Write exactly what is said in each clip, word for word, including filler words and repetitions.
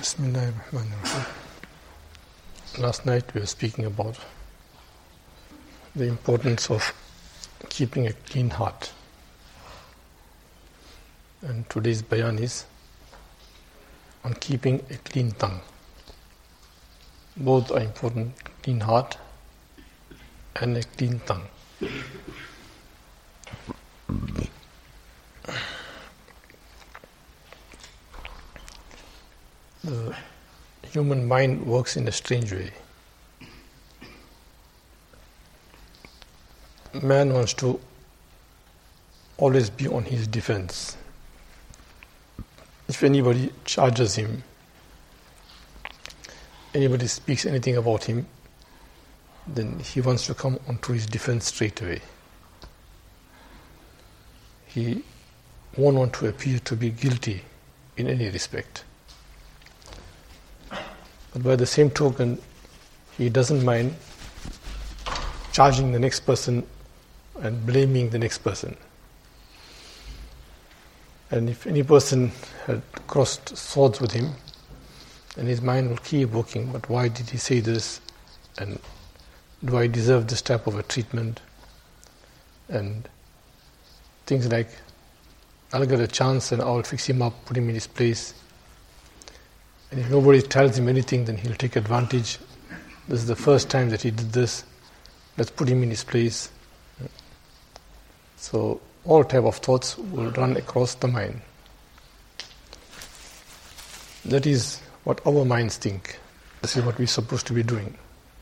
Bismillahirrahmanirrahim. Last night we were speaking about the importance of keeping a clean heart. And today's bayan is on keeping a clean tongue. Both are important, clean heart and a clean tongue. The human mind works in a strange way. Man wants to always be on his defense. If anybody charges him, anybody speaks anything about him, then he wants to come onto his defense straight away. He won't want to appear to be guilty in any respect. But by the same token, he doesn't mind charging the next person and blaming the next person. And if any person had crossed swords with him, then his mind will keep working, but why did he say this? And do I deserve this type of a treatment? And things like, I'll get a chance and I'll fix him up, put him in his place. And if nobody tells him anything, then he'll take advantage. This is the first time that he did this. Let's put him in his place. So all type of thoughts will run across the mind. That is what our minds think. This is what we're supposed to be doing.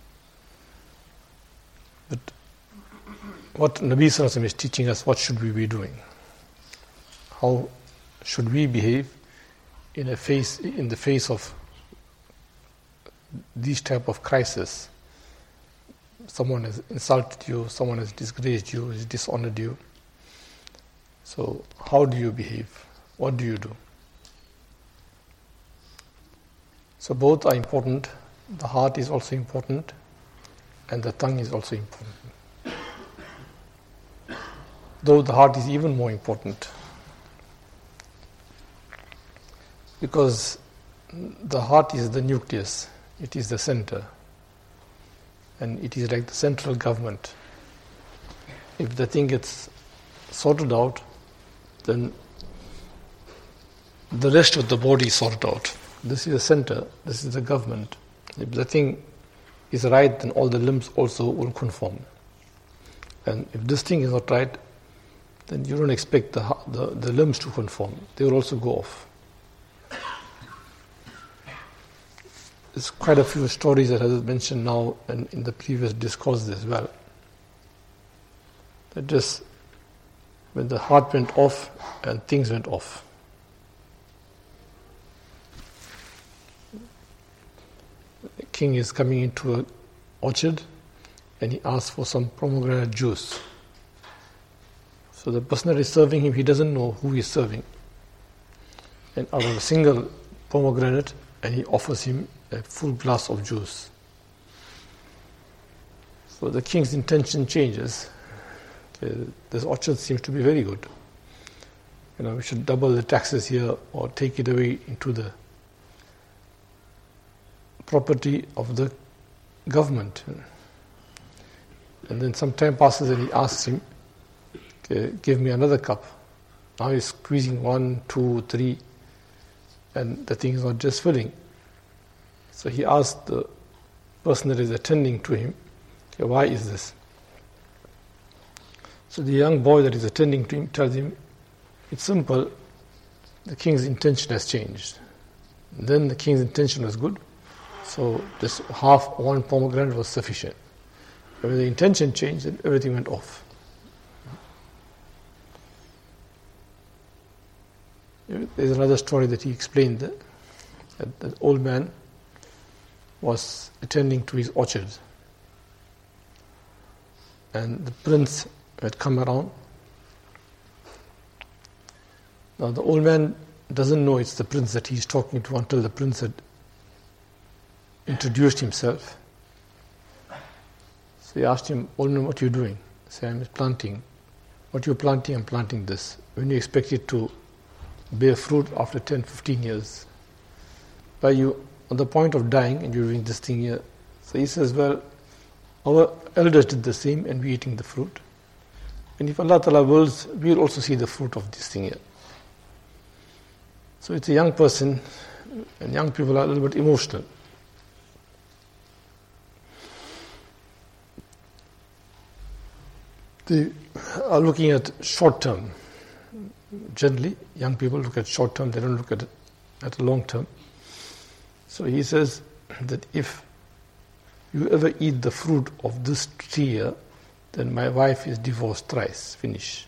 But what Nabi Sallallahu Alaihi Wasallam is teaching us, what should we be doing? How should we behave in a face in the face of these type of crisis? Someone has insulted you, someone has disgraced you, has dishonored you. So how do you behave? What do you do? So both are important. The heart is also important, and the tongue is also important. Though the heart is even more important, because the heart is the nucleus, it is the center, and it is like the central government. If the thing gets sorted out, then the rest of the body is sorted out. This is the center, this is the government. If the thing is right, then all the limbs also will conform. And if this thing is not right, then you don't expect the, the, the limbs to conform. They will also go off. There's quite a few stories that I have mentioned now and in the previous discourse as well. That just when the heart went off and things went off. The king is coming into an orchard and he asks for some pomegranate juice. So the person that is serving him, he doesn't know who he is serving. And out of a single pomegranate, and he offers him a full glass of juice. So the king's intention changes. Okay, this orchard seems to be very good. You know, we should double the taxes here or take it away into the property of the government. And then some time passes and he asks him, okay, give me another cup. Now he's squeezing one, two, three, and the thing is not just filling. So he asked the person that is attending to him, okay, why is this? So the young boy that is attending to him tells him, it's simple, the king's intention has changed. And then the king's intention was good, so this half one pomegranate was sufficient. When the intention changed, then everything went off. There's another story that he explained that, that the old man was attending to his orchard, and the prince had come around. Now the old man doesn't know it's the prince that he's talking to until the prince had introduced himself. So he asked him, old man, what are you doing? He said, I'm planting. What you're planting, I'm planting this. When you expect it to bear fruit after ten, fifteen years. by you on the point of dying and you're doing this thing here. So he says, well, our elders did the same and we're eating the fruit. And if Allah Ta'ala wills, we'll also see the fruit of this thing here. So it's a young person, and young people are a little bit emotional. They are looking at short term. Generally, young people look at short term, they don't look at it at a long term. So he says that if you ever eat the fruit of this tree here, then my wife is divorced thrice, finish.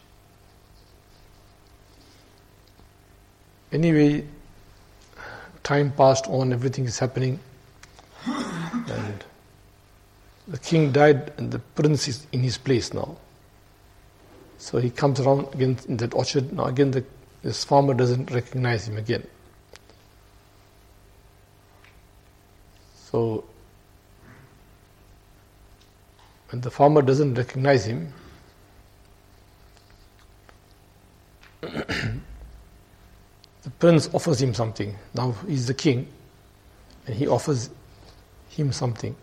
Anyway, time passed on, everything is happening, and the king died and the prince is in his place now. So he comes around again in that orchard. Now again, the, this farmer doesn't recognize him again. So when the farmer doesn't recognize him, the prince offers him something. Now he's the king, and he offers him something.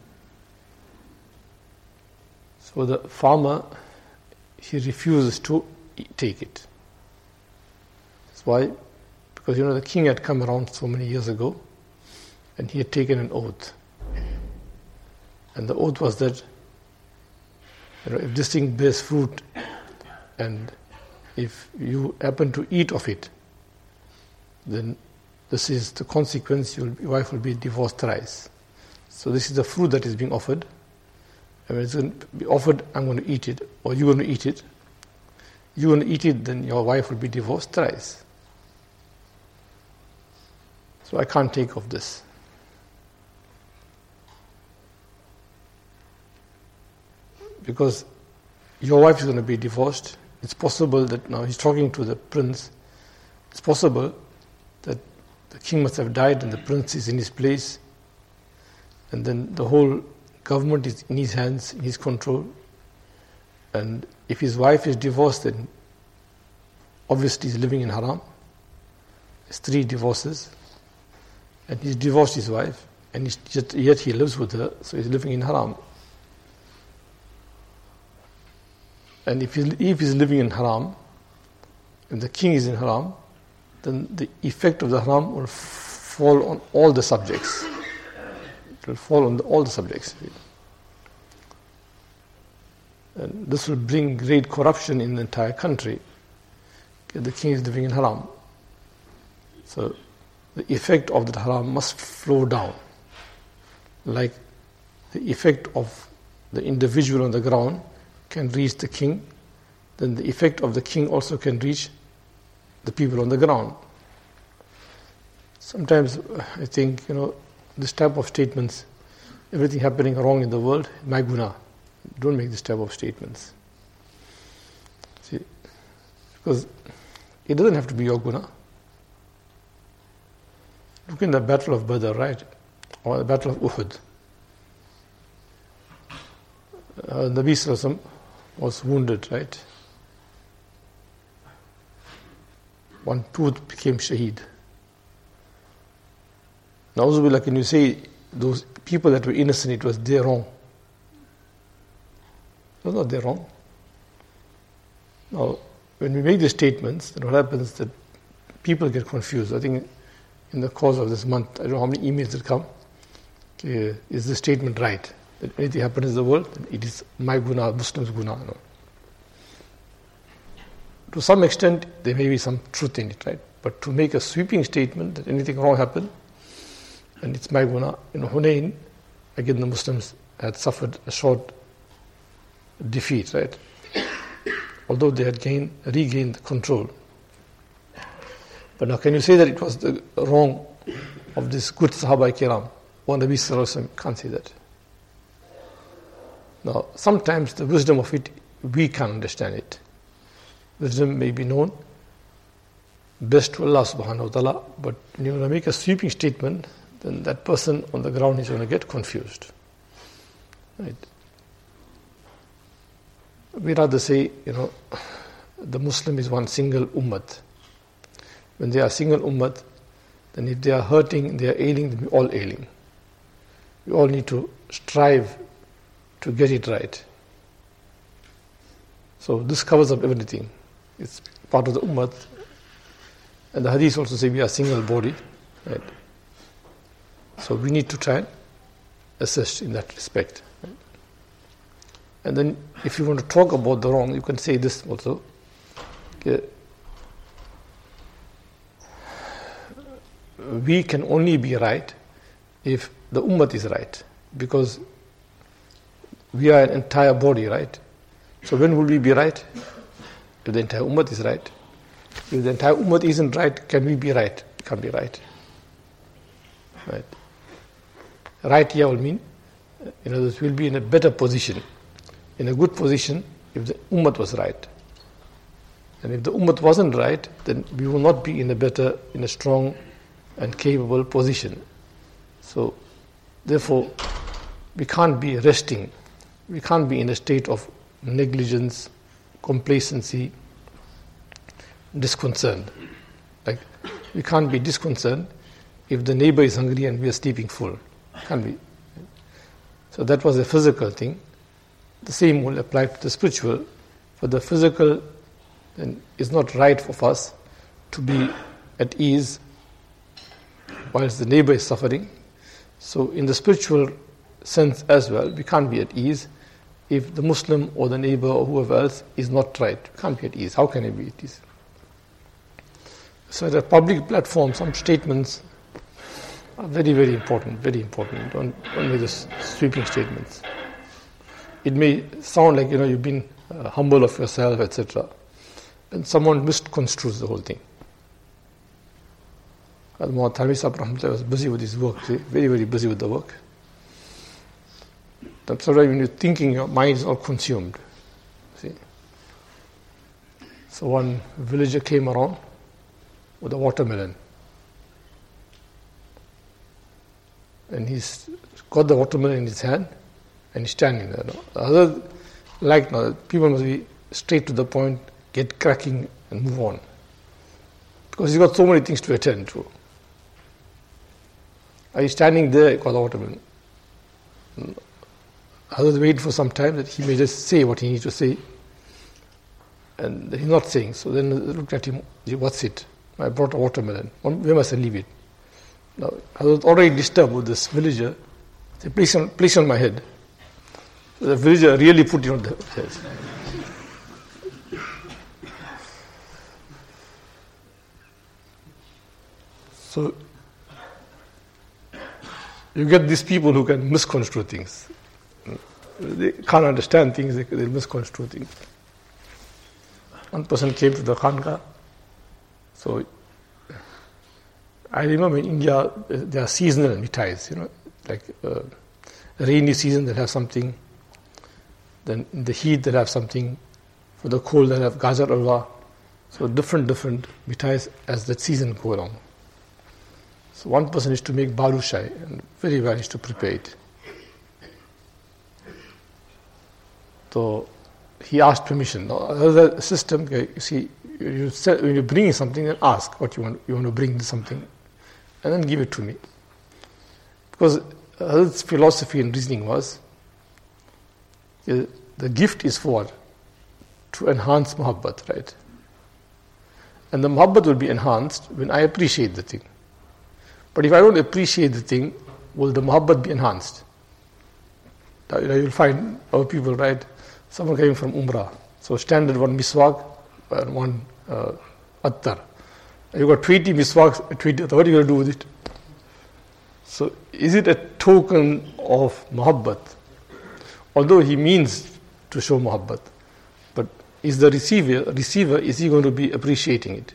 So the farmer, he refuses to take it. That's why, because you know the king had come around so many years ago, and he had taken an oath. And the oath was that, you know, if this thing bears fruit, and if you happen to eat of it, then this is the consequence. Your wife will be divorced thrice. So this is the fruit that is being offered. And when it's going to be offered, I'm going to eat it, or you're going to eat it. You're going to eat it, then your wife will be divorced thrice. So I can't take of this. Because your wife is going to be divorced. It's possible that, now he's talking to the prince, it's possible that the king must have died and the prince is in his place, and then the whole government is in his hands, in his control. And if his wife is divorced, then obviously he's living in haram. There's three divorces, and he's divorced his wife, and he's, yet he lives with her, so he's living in haram. And if, he, if he's living in haram, and the king is in haram, then the effect of the haram will f- fall on all the subjects. It will fall on the, all the subjects. And this will bring great corruption in the entire country. The king is living in haram. So the effect of the haram must flow down. Like the effect of the individual on the ground can reach the king, then the effect of the king also can reach the people on the ground. Sometimes I think, you know, this type of statements, everything happening wrong in the world, my guna. Don't make this type of statements. See, because it doesn't have to be your guna. Look in the Battle of Badr, right? Or the Battle of Uhud. Uh, Nabi Sallallahu Alaihi Wasallam was wounded, right? One tooth became shaheed. Na'uzubillah, can you say those people that were innocent, it was their wrong? It was not their wrong. Now, when we make these statements, then what happens is that people get confused. I think in the course of this month, I don't know how many emails will come. Okay, is the statement right? That anything happens in the world, it is my guna, Muslim's guna. No. To some extent, there may be some truth in it, right? But to make a sweeping statement that anything wrong happened, and it's my guna. In Hunayn, again the Muslims had suffered a short defeat, right? Although they had gained, regained control. But now can you say that it was the wrong of this good Sahaba Kiram? Or Nabi Sallallahu Alaihi Wasallam can't say that. Now, sometimes the wisdom of it, we can't understand it. Wisdom may be known best to Allah subhanahu wa ta'ala, but when you want to make a sweeping statement, then that person on the ground is going to get confused. Right? We rather say, you know, the Muslim is one single ummat. When they are single ummat, then if they are hurting, they are ailing, then we're all ailing. We all need to strive to get it right. So this covers up everything. It's part of the ummah. And the hadith also say we are a single body. Right? So we need to try and assist in that respect. Right? And then if you want to talk about the wrong, you can say this also. Okay. We can only be right if the ummah is right, because we are an entire body, right? So when will we be right? If the entire ummah is right. If the entire ummah isn't right, can we be right? We can't be right. Right. Right here will mean, in other words, we'll be in a better position, in a good position if the ummah was right. And if the ummah wasn't right, then we will not be in a better, in a strong and capable position. So, therefore, we can't be resting. We can't be in a state of negligence, complacency, disconcerned. Like, we can't be disconcerted if the neighbor is hungry and we are sleeping full. Can't be. So that was a physical thing. The same will apply to the spiritual. For the physical, then it's not right for us to be at ease whilst the neighbor is suffering. So in the spiritual sense as well, we can't be at ease if the Muslim or the neighbor or whoever else is not right. We can't be at ease. How can I be at ease? So at a public platform, some statements are very, very important, very important. Don't, don't make just sweeping statements. It may sound like, you know, you've been uh, humble of yourself, et cetera. And someone misconstrues the whole thing. Al-Muhammad Thanvi Sahib Rahmatullah was busy with his work, see? very, very busy with the work. That's why when you're thinking, your mind is all consumed. See? So one villager came around with a watermelon. And he's got the watermelon in his hand and he's standing there. The other, like now, people must be straight to the point, get cracking and move on. Because he's got so many things to attend to. Are you standing there, got the watermelon? Others wait for some time that he may just say what he needs to say. And he's not saying. So then they looked at him, what's it? I brought a watermelon. Where must I leave it? Now, I was already disturbed with this villager. He said, place on, place on my head. So the villager really put it on the head. So, you get these people who can misconstrue things. They can't understand things, they, they misconstrue things. One person came to the Khanqa. So, I remember in India, there are seasonal mithais, you know, like uh, rainy season they'll have something, then in the heat they'll have something, for the cold they'll have gajar alwa. So different, different mithais as the season go along. So one person is to make balushai, and very well is to prepare it. So he asked permission. Now, another system, you see, you say, when you're bringing something, then ask what you want. You want to bring something, and then give it to me. Because his philosophy and reasoning was, the gift is for to enhance muhabbat, right? And the muhabbat will be enhanced when I appreciate the thing. But if I don't appreciate the thing, will the muhabbat be enhanced? You know, you'll find our people, right? Someone came from Umrah. So standard one miswak and one uh, attar. You've got twenty miswaks, twenty attar. What are you going to do with it? So is it a token of muhabbat? Although he means to show muhabbat. But is the receiver, receiver, is he going to be appreciating it?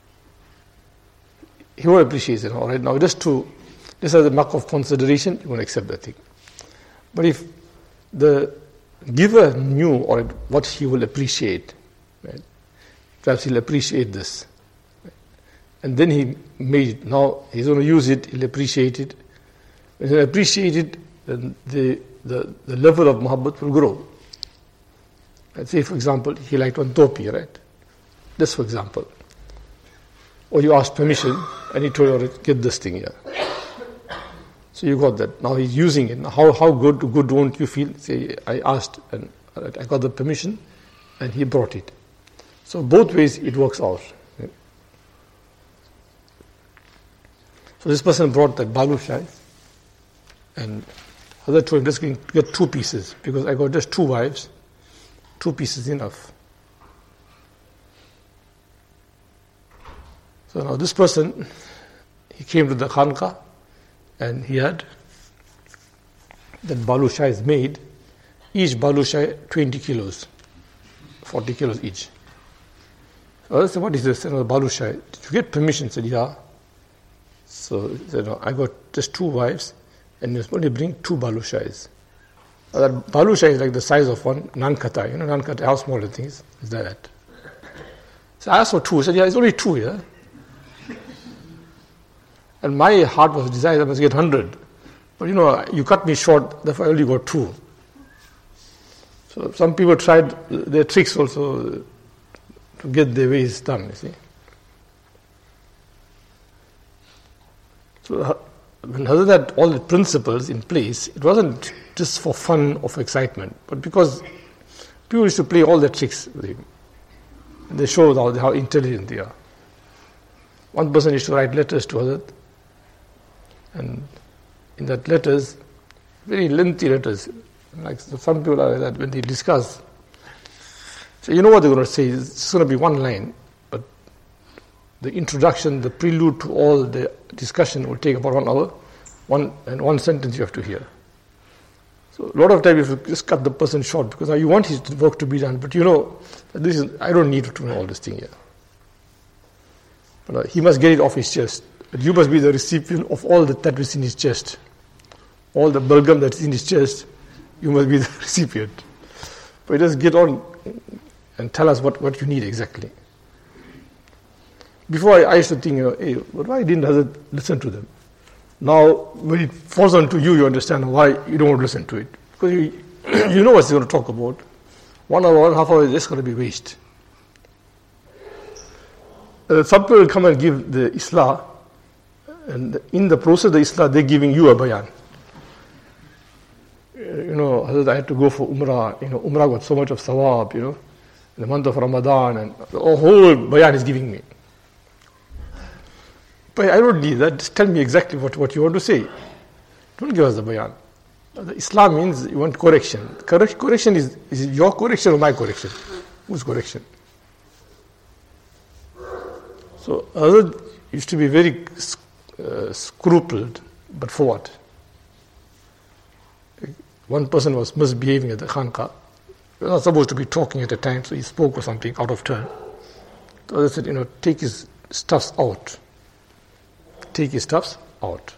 He won't appreciate it, all right? Now, just to, just as a mark of consideration, you won't accept that thing. But if the giver knew or what he will appreciate, right? Perhaps he'll appreciate this. Right? And then he made it. Now, he's going to use it, he'll appreciate it. When he'll appreciate it, then the, the, the level of muhabbat will grow. Let's say, for example, he liked one topi, right? This, for example. or you asked permission and he told you, get this thing here. So you got that. Now he's using it. Now how, how good, good won't you feel? Say, I asked and I got the permission and he brought it. So both ways it works out. So this person brought that balushai, and other told him, just get two pieces because I got just two wives. Two pieces enough. So now this person, he came to the khanqa and he had that balushai is made, each balushai twenty kilos, forty kilos each. So I said, what is this? Another balushai. Did you get permission? He said, yeah. So he said, no, I got just two wives and you only bring two balushais. That balushai is like the size of one nankata. You know nankata, how small the thing is? Is that? So I asked for two. He said, yeah, it's only two, yeah. And my heart was desired, I must get hundred. But you know, you cut me short, therefore I only got two. So some people tried their tricks also to get their ways done, you see. So when Hazrat had all the principles in place, it wasn't just for fun or for excitement, but because people used to play all the tricks with him. And they showed how, how intelligent they are. One person used to write letters to Hazrat, and in that letters, very lengthy letters, like some people are like that when they discuss. So you know what they're going to say, it's going to be one line, but the introduction, the prelude to all the discussion will take about one hour, one and one sentence you have to hear. So a lot of times you have to just cut the person short because you want his work to be done, but you know, this is, I don't need to know all this thing here. But uh, he must get it off his chest. But you must be the recipient of all that that is in his chest. All the balgam that is in his chest, you must be the recipient. But just get on and tell us what, what you need exactly. Before I, I used to think, you know, hey, but why didn't Hazrat listen to them? Now, when it falls onto you, you understand why you don't want to listen to it. Because you, you know what he's going to talk about. One hour, one half hour is just going to be waste. Uh, some people come and give the Islah, and in the process of the Islah, they're giving you a bayan. Uh, you know, Hazrat, I had to go for Umrah. You know, Umrah got so much of sawab, you know, in the month of Ramadan, and the whole bayan is giving me. But I don't need that. Just tell me exactly what, what you want to say. Don't give us the bayan. The Islam means you want correction. Correct, correction is, is it your correction or my correction? Whose correction? So Hazrat used to be very uh, scrupled, but for what? One person was misbehaving at the khanqa. He was not supposed to be talking at the time, so he spoke or something out of turn. So Hazrat said, you know, take his stuffs out. Take his stuffs out.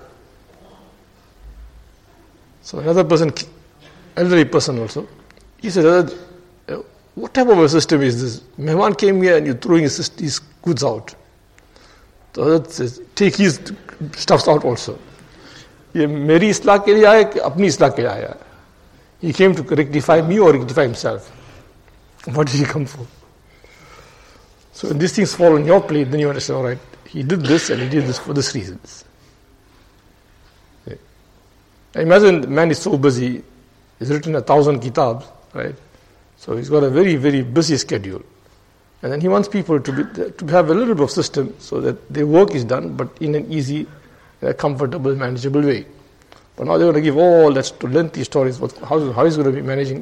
So another person, elderly person also, he said, what type of a system is this? Mehman came here and you're throwing his, his goods out. So Hazrat says, take his stuffs out also. He meri islah ke liye aaya ki apni islah ke liye aaya? He came to rectify me or rectify himself. What did he come for? So when these things fall on your plate, then you understand, all right, he did this and he did this for this reasons. Okay. I imagine the man is so busy, he's written a thousand kitabs, right? So he's got a very, very busy schedule. And then he wants people to be to have a little bit of system so that their work is done, but in an easy, uh, comfortable, manageable way. But now they're going to give all that lengthy stories, what, how, how he's going to be managing.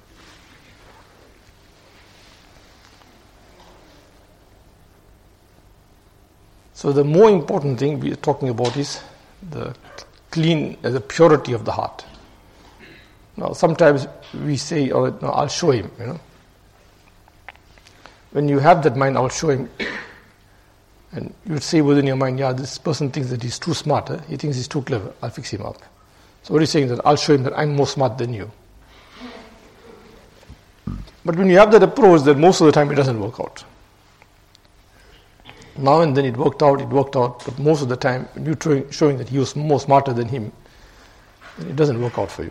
So the more important thing we are talking about is the clean, uh, the purity of the heart. Now sometimes we say, oh, no, I'll show him, you know. When you have that mind, I'll show him. And you would say within your mind, yeah, this person thinks that he's too smart. Eh? He thinks he's too clever. I'll fix him up. So what are you saying? That I'll show him that I'm more smart than you. But when you have that approach, then most of the time it doesn't work out. Now and then it worked out, it worked out, but most of the time, when you're showing that he was more smarter than him, then it doesn't work out for you.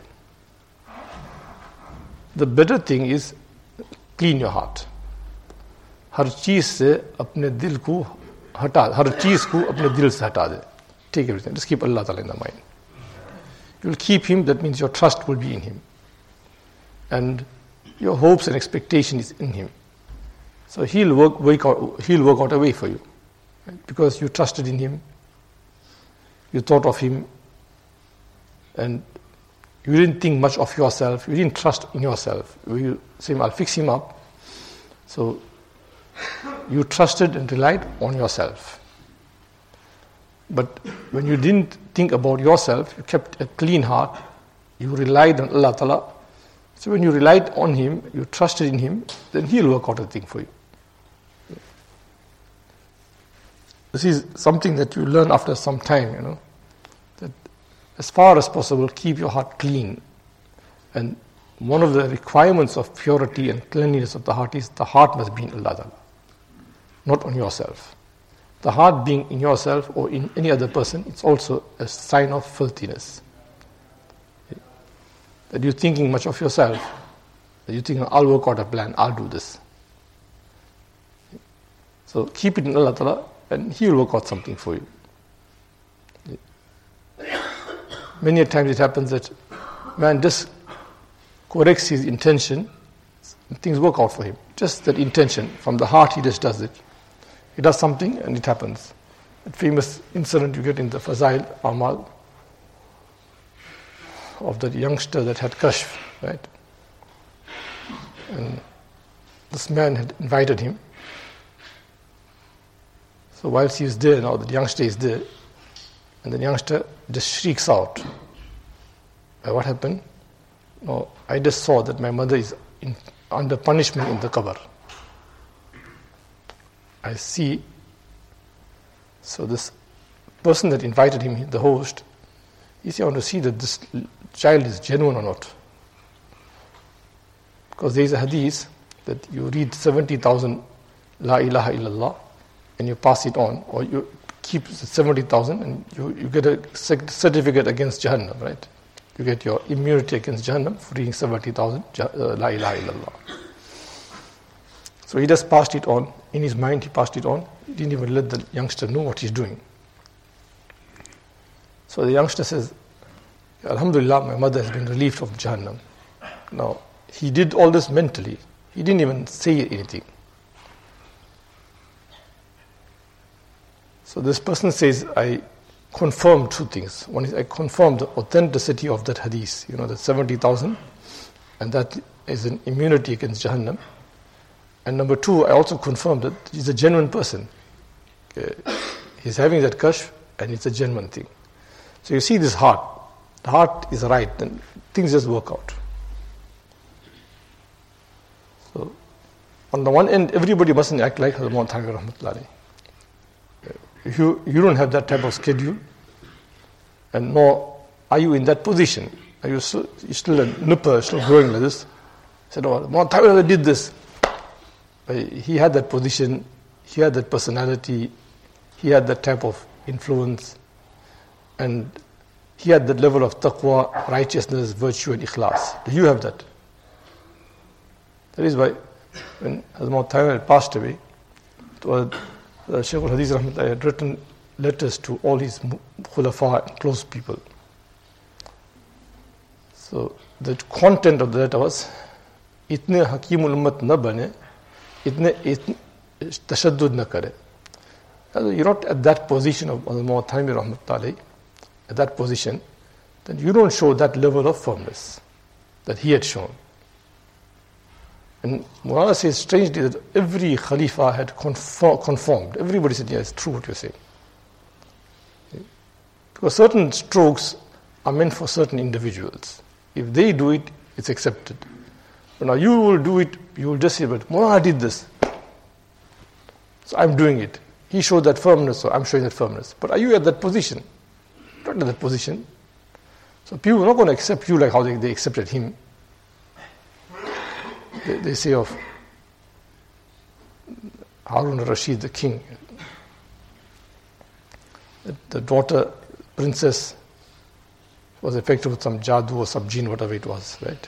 The better thing is clean your heart. हर चीज से अपने दिल को हटा हर चीज को अपने दिल से हटा दे. Take everything. Just keep Allah Ta'ala in the mind. You will keep Him, that means your trust will be in Him. And your hopes and expectation is in Him. So He'll work, work out, He'll work out a way for you. Right? Because you trusted in Him, you thought of Him, and you didn't think much of yourself, you didn't trust in yourself. You say, I'll fix Him up. So you trusted and relied on yourself. But when you didn't think about yourself, you kept a clean heart, you relied on Allah Ta'ala. So when you relied on Him, you trusted in Him, then He'll work out a thing for you. This is something that you learn after some time, you know, that as far as possible, keep your heart clean. And one of the requirements of purity and cleanliness of the heart is the heart must be in Allah Ta'ala, not on yourself. The heart being in yourself or in any other person, it's also a sign of filthiness. That you're thinking much of yourself, that you think, I'll work out a plan, I'll do this. So keep it in Allah Ta'ala, and He will work out something for you. Many a times it happens that man just corrects his intention, and things work out for him. Just that intention, from the heart he just does it. He does something and it happens. That famous incident you get in the Fazail Amal of that youngster that had kashf, right? And this man had invited him. So whilst he is there, now the youngster is there, and the youngster just shrieks out. Uh, what happened? No, I just saw that my mother is in, under punishment in the qabr. I see. So this person that invited him, the host, he said, I want to see that this child is genuine or not. Because there is a hadith that you read seventy thousand La ilaha illallah and you pass it on, or you keep seventy thousand and you, you get a certificate against Jahannam, right? You get your immunity against Jahannam for reading seventy thousand uh, La ilaha illallah. So he just passed it on. In his mind, he passed it on. He didn't even let the youngster know what he's doing. So the youngster says, Alhamdulillah, my mother has been relieved of Jahannam. Now, he did all this mentally. He didn't even say anything. So this person says, I confirm two things. One is I confirm the authenticity of that hadith, you know, that seventy thousand, and that is an immunity against Jahannam. And number two, I also confirm that he's a genuine person. Okay. He's having that kashf, and it's a genuine thing. So you see this heart. The heart is right, then things just work out. So, on the one end, everybody mustn't act like Hazrat Muhammad Thanvi Rahmatullahi. If you, you don't have that type of schedule, and nor are you in that position, are you still, you're still a nipper, still growing like this? Said, oh, Muhammad Thanvi did this. He had that position, he had that personality, he had that type of influence, and he had that level of taqwa, righteousness, virtue, and ikhlas. Do you have that? That is why when Hazrat Thanvi had passed away, uh, Shaykh al-Hadith Rahmatullah had written letters to all his khulafa and close people. So the content of the letter was, itne hakimul ummat na bane, itne tashaddud na kare. You're not at that position of Muhammad Thanvi Rahmatullah, at that position, then you don't show that level of firmness that he had shown. And Mulana says strangely that every Khalifa had conform, conformed. Everybody said, yeah, it's true what you're saying. Because certain strokes are meant for certain individuals. If they do it, it's accepted. But now you will do it, you will just say, but Mulana did this, so I'm doing it. He showed that firmness, so I'm showing that firmness. But are you at that position? Not at that position. So people are not going to accept you like how they, they accepted him. They, they say of Harun al-Rashid, the king, that the daughter, princess, was affected with some jadoo or some jinn, whatever it was, right?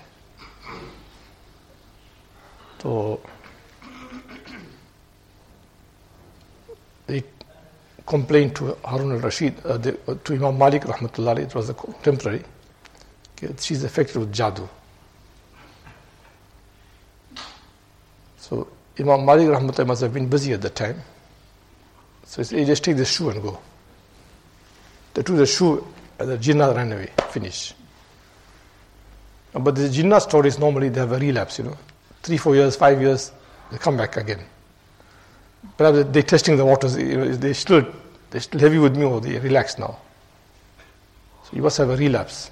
So they complained to Harun al-Rashid, uh, the, uh, to Imam Malik rahmatullah, it was a contemporary. Okay, she's affected with jadoo. So Imam Malik rahmatullah must have been busy at that time. So he said, hey, just take the shoe and go. They took the shoe and the jinnah ran away, finish. But the jinnah stories, normally they have a relapse, you know. Three, four years, five years, they come back again. Perhaps they're testing the waters, you know, they still, they're still heavy with me or they relax now. So you must have a relapse.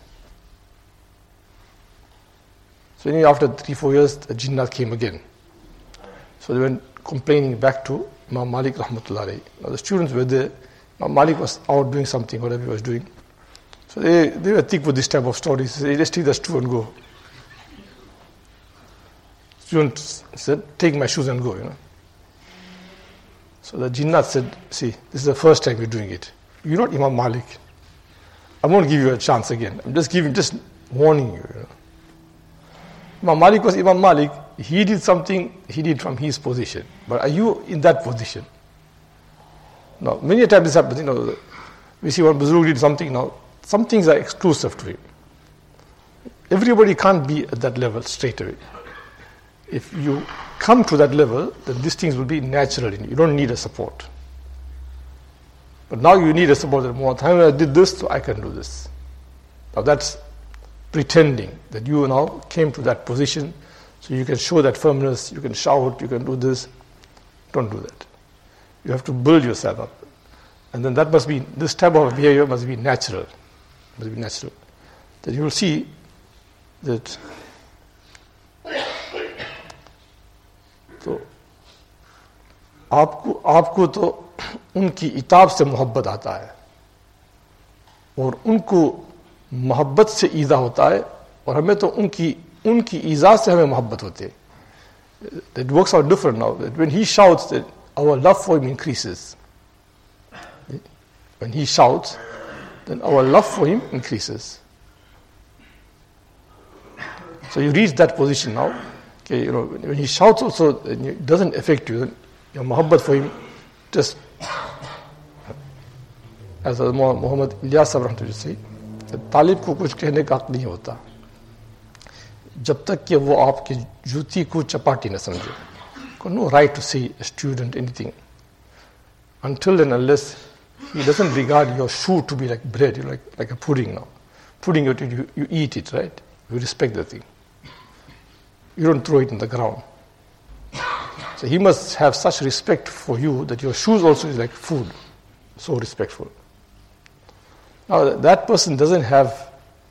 So anyway, after three, four years, the jinnah came again. So they went complaining back to Imam Malik rahmatullah alayhi. Now the students were there. Imam Malik was out doing something, whatever he was doing. So they, they were thick with this type of stories. They just take the shoe and go. Students said, take my shoes and go, you know. So the jinnat said, see, this is the first time you're doing it. You're not Imam Malik. I won't give you a chance again. I'm just giving, just warning you, you know. Imam Malik was Imam Malik. He did something he did from his position. But are you in that position? Now, many times this happens, you know, we see one Buzurg did something now. Some things are exclusive to him. Everybody can't be at that level straight away. If you come to that level, then these things will be natural in you. You don't need a support. But now you need a support. That more time I did this, so I can do this. Now that's pretending that you now came to that position, so you can show that firmness, you can shout, you can do this. Don't do that. You have to build yourself up. And then that must be, this type of behavior must be natural. Must be natural. Then you will see that तो आपको आपको तो उनकी इताब से मोहब्बत आता है और उनको मोहब्बत से ईज़ा होता है और हमें तो उनकी उनकी ईज़ा से हमें मोहब्बत होती है. It works out different now. That when he shouts, that our love for him increases. When he shouts, then our love for him increases. So you reach that position now. Okay, you know, when he shouts also, it doesn't affect you. Your muhabbat for him just, as Muhammad Ilyas Sahab rahmatullah say, तालिब को कुछ कहने का हक नहीं होता जब तक कि वो आपकी जूती को चपाटी न समझे. No right to say a student anything until and unless he doesn't regard your shoe to be like bread, you like like a pudding now. Pudding, you, you, you eat it, right? You respect the thing. You don't throw it in the ground. So he must have such respect for you that your shoes also is like food. So respectful. Now that person doesn't have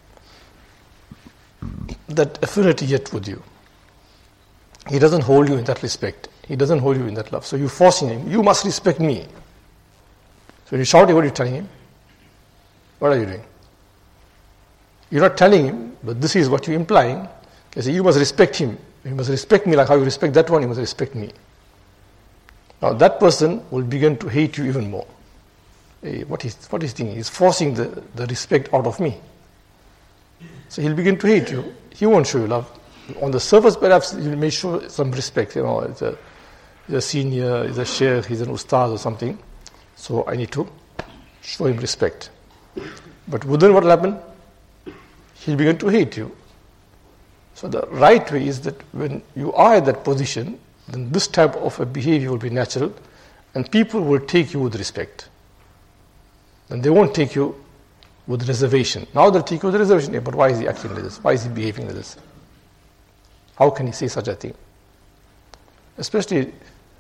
that affinity yet with you. He doesn't hold you in that respect. He doesn't hold you in that love. So you're forcing him. You must respect me. So when you shout, what are you telling him? What are you doing? You're not telling him, but this is what you're implying. Okay, so you must respect him. You must respect me like how you respect that one, you must respect me. Now that person will begin to hate you even more. Hey, what is what is thinking? He's forcing the, the respect out of me. So he'll begin to hate you. He won't show you love. On the surface, perhaps you may show some respect. You know, he's a, he's a senior, he's a sheikh, he's an ustaz or something. So I need to show him respect. But within what will happen? He'll begin to hate you. So the right way is that when you are at that position, then this type of a behavior will be natural, and people will take you with respect. And they won't take you with reservation. Now they'll take you with reservation. Yeah, but why is he acting like this? Why is he behaving like this? How can he say such a thing? Especially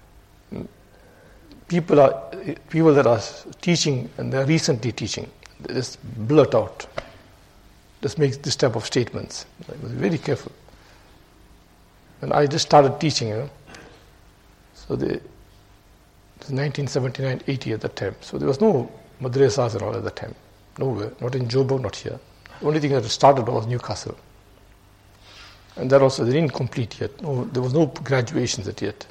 people are people that are teaching and they are recently teaching. They just blurt out. Just make this type of statements. I was very careful. And I just started teaching, you know. So the, it was nineteen seventy-nine eighty at that time. So there was no madrasas and all at that time. Nowhere. Not in Joburg, not here. The only thing that started was Newcastle. And that also, they didn't complete yet. No, there was no graduations yet.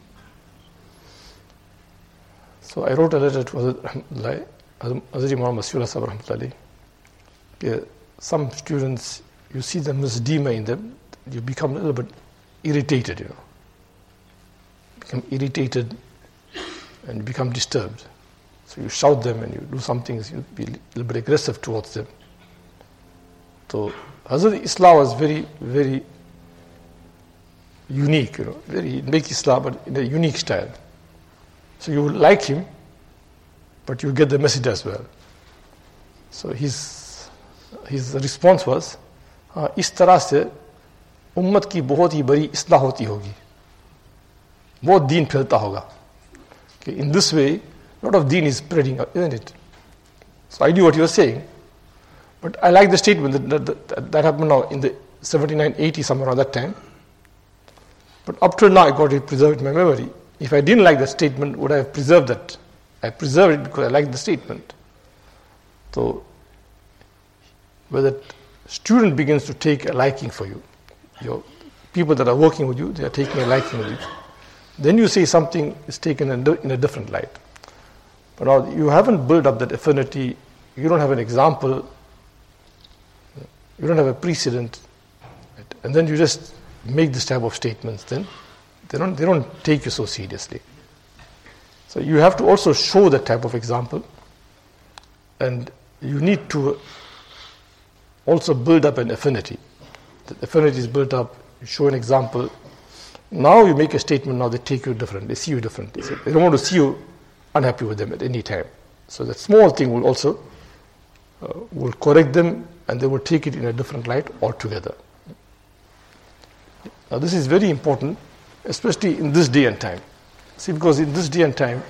So I wrote a letter to Hazrat Muhammad Masfiullah Sahab rahmatullah. Some students, you see the misdemeanor in them, you become a little bit irritated, you know. Become irritated and become disturbed. So you shout them and you do some things, you be a little bit aggressive towards them. So Hazrat Islam was very, very unique, you know, very make Islam, but in a unique style. So you will like him, but you get the message as well. So his his response was, हाँ इस तरह से उम्मत की बहुत ही बड़ी इस्लाह होती होगी, बहुत दीन फैलता होगा. Okay, in this way, a lot of deen is spreading out, isn't it? So I knew what you were saying, but I like the statement that that, that, that happened now in the seventy-nine, eighty, somewhere around that time. But up till now, I got it preserved in my memory. If I didn't like that statement, would I have preserved that? I preserved it because I liked the statement. So, where the student begins to take a liking for you, your people that are working with you, they are taking a liking with you. Then you say something is taken in a different light. But now you haven't built up that affinity, you don't have an example, you don't have a precedent, right? And then you just make this type of statements, then they don't, they don't take you so seriously. So you have to also show that type of example, and you need to also build up an affinity. The affinity is built up, you show an example. Now you make a statement, now they take you different, they see you differently. So they don't want to see you unhappy with them at any time. So that small thing will also uh, will correct them, and they will take it in a different light altogether. Now this is very important, especially in this day and time. See, because in this day and time,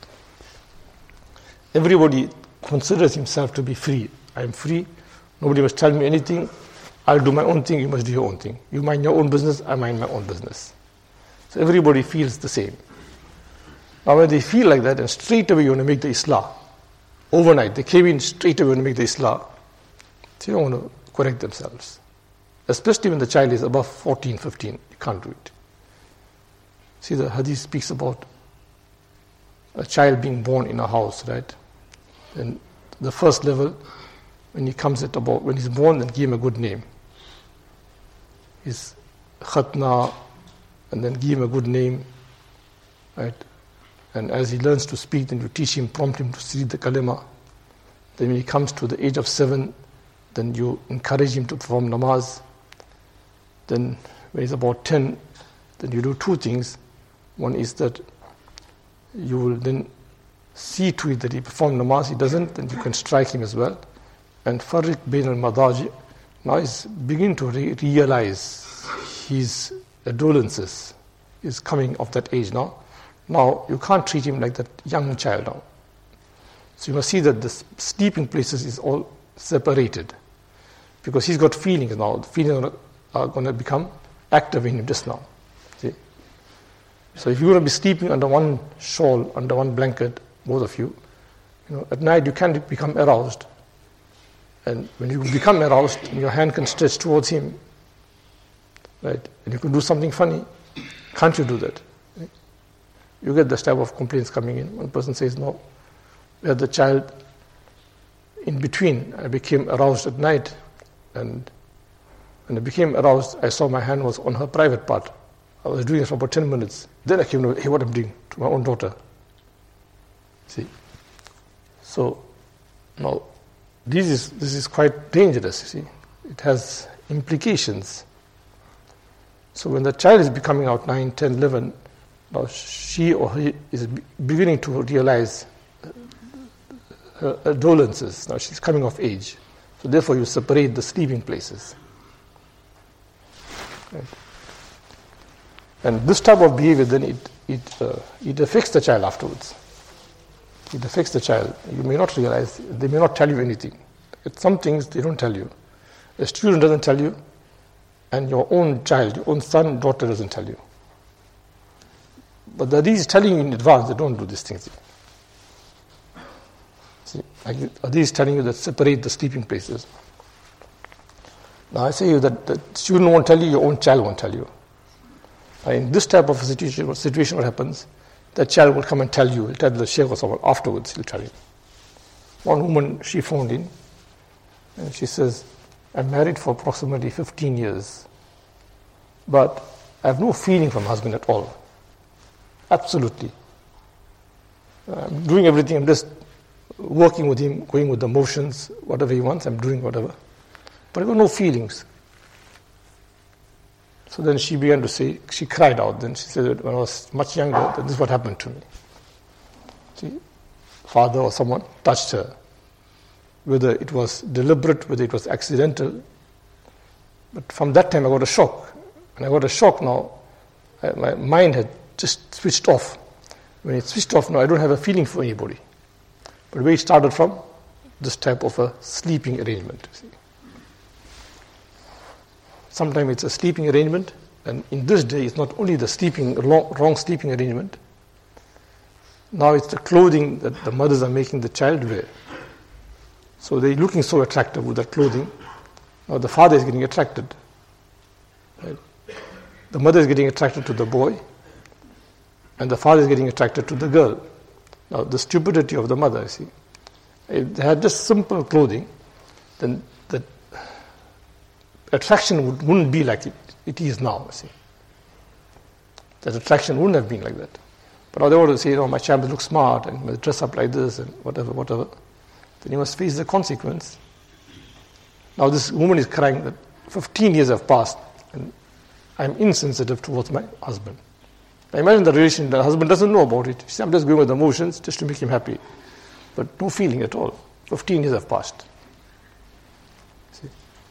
everybody considers himself to be free. I am free, nobody must tell me anything, I'll do my own thing, you must do your own thing. You mind your own business, I mind my own business. So everybody feels the same. Now when they feel like that, and straight away you want to make the Islah, overnight, they came in straight away to make the Islah, so you don't want to correct themselves. Especially when the child is above fourteen, fifteen, you can't do it. See, the hadith speaks about a child being born in a house, right? And the first level, when he comes at about, when he's born, then give him a good name. His khatna, and then give him a good name, right? And as he learns to speak, then you teach him, prompt him to read the kalima. Then when he comes to the age of seven, then you encourage him to perform namaz. Then when he's about ten, then you do two things. One is that you will then see to it that he performs namaz. He doesn't, then you can strike him as well. And farriq bain al-madaji, now he's beginning to re- realize his adolences is coming of that age now. Now you can't treat him like that young child now. So you must see that the sleeping places is all separated, because he's got feelings now. The feelings are going to become active in him just now. See? So if you're going to be sleeping under one shawl, under one blanket, both of you, you know, at night you can become aroused. And when you become aroused, your hand can stretch towards him, right? And you can do something funny. Can't you do that? You get this type of complaints coming in. One person says, no, we had the child in between. I became aroused at night, and when I became aroused, I saw my hand was on her private part. I was doing it for about ten minutes. Then I came to know, hey, what I'm doing to my own daughter. See? So, now, this is, this is quite dangerous, you see. It has implications. So when the child is becoming out nine, ten, eleven, now she or he is beginning to realize her adolences. Now she's coming of age. So therefore you separate the sleeping places. Right. And this type of behavior, then it it uh, it affects the child afterwards. It affects the child. You may not realize, they may not tell you anything. It's some things they don't tell you. A student doesn't tell you, and your own child, your own son, daughter doesn't tell you. But the Hadith is telling you in advance, they don't do these things. See, Hadith is telling you that separate the sleeping places. Now I say you that the student won't tell you, your own child won't tell you. Now in this type of situation, situation what happens, the child will come and tell you, he'll tell the sheikh or someone afterwards, he'll tell you. One woman, she phoned in, and she says, I'm married for approximately fifteen years, but I have no feeling for my husband at all. Absolutely. I'm doing everything, I'm just working with him, going with the motions, whatever he wants, I'm doing whatever. But I got no feelings. So then she began to say, she cried out. Then she said, when I was much younger, this is what happened to me. See, father or someone touched her. Whether it was deliberate, whether it was accidental. But from that time I got a shock. When I got a shock now, I, my mind had just switched off. When it switched off now, I don't have a feeling for anybody. But where it started from, this type of a sleeping arrangement. See. Sometimes it's a sleeping arrangement, and in this day it's not only the sleeping wrong, wrong sleeping arrangement. Now it's the clothing that the mothers are making the child wear. So they're looking so attractive with that clothing. Now the father is getting attracted. Right? The mother is getting attracted to the boy, and the father is getting attracted to the girl. Now the stupidity of the mother, you see. If they had just simple clothing, then the attraction would, wouldn't be like it, it is now, you see. That attraction wouldn't have been like that. But now they want to say, you know, my child must look smart and must dress up like this and whatever, whatever. Then you must face the consequence. Now this woman is crying that fifteen years have passed and I'm insensitive towards my husband. Now imagine the relation, the husband doesn't know about it. She says, I'm just going with the emotions just to make him happy. But no feeling at all. fifteen years have passed. See?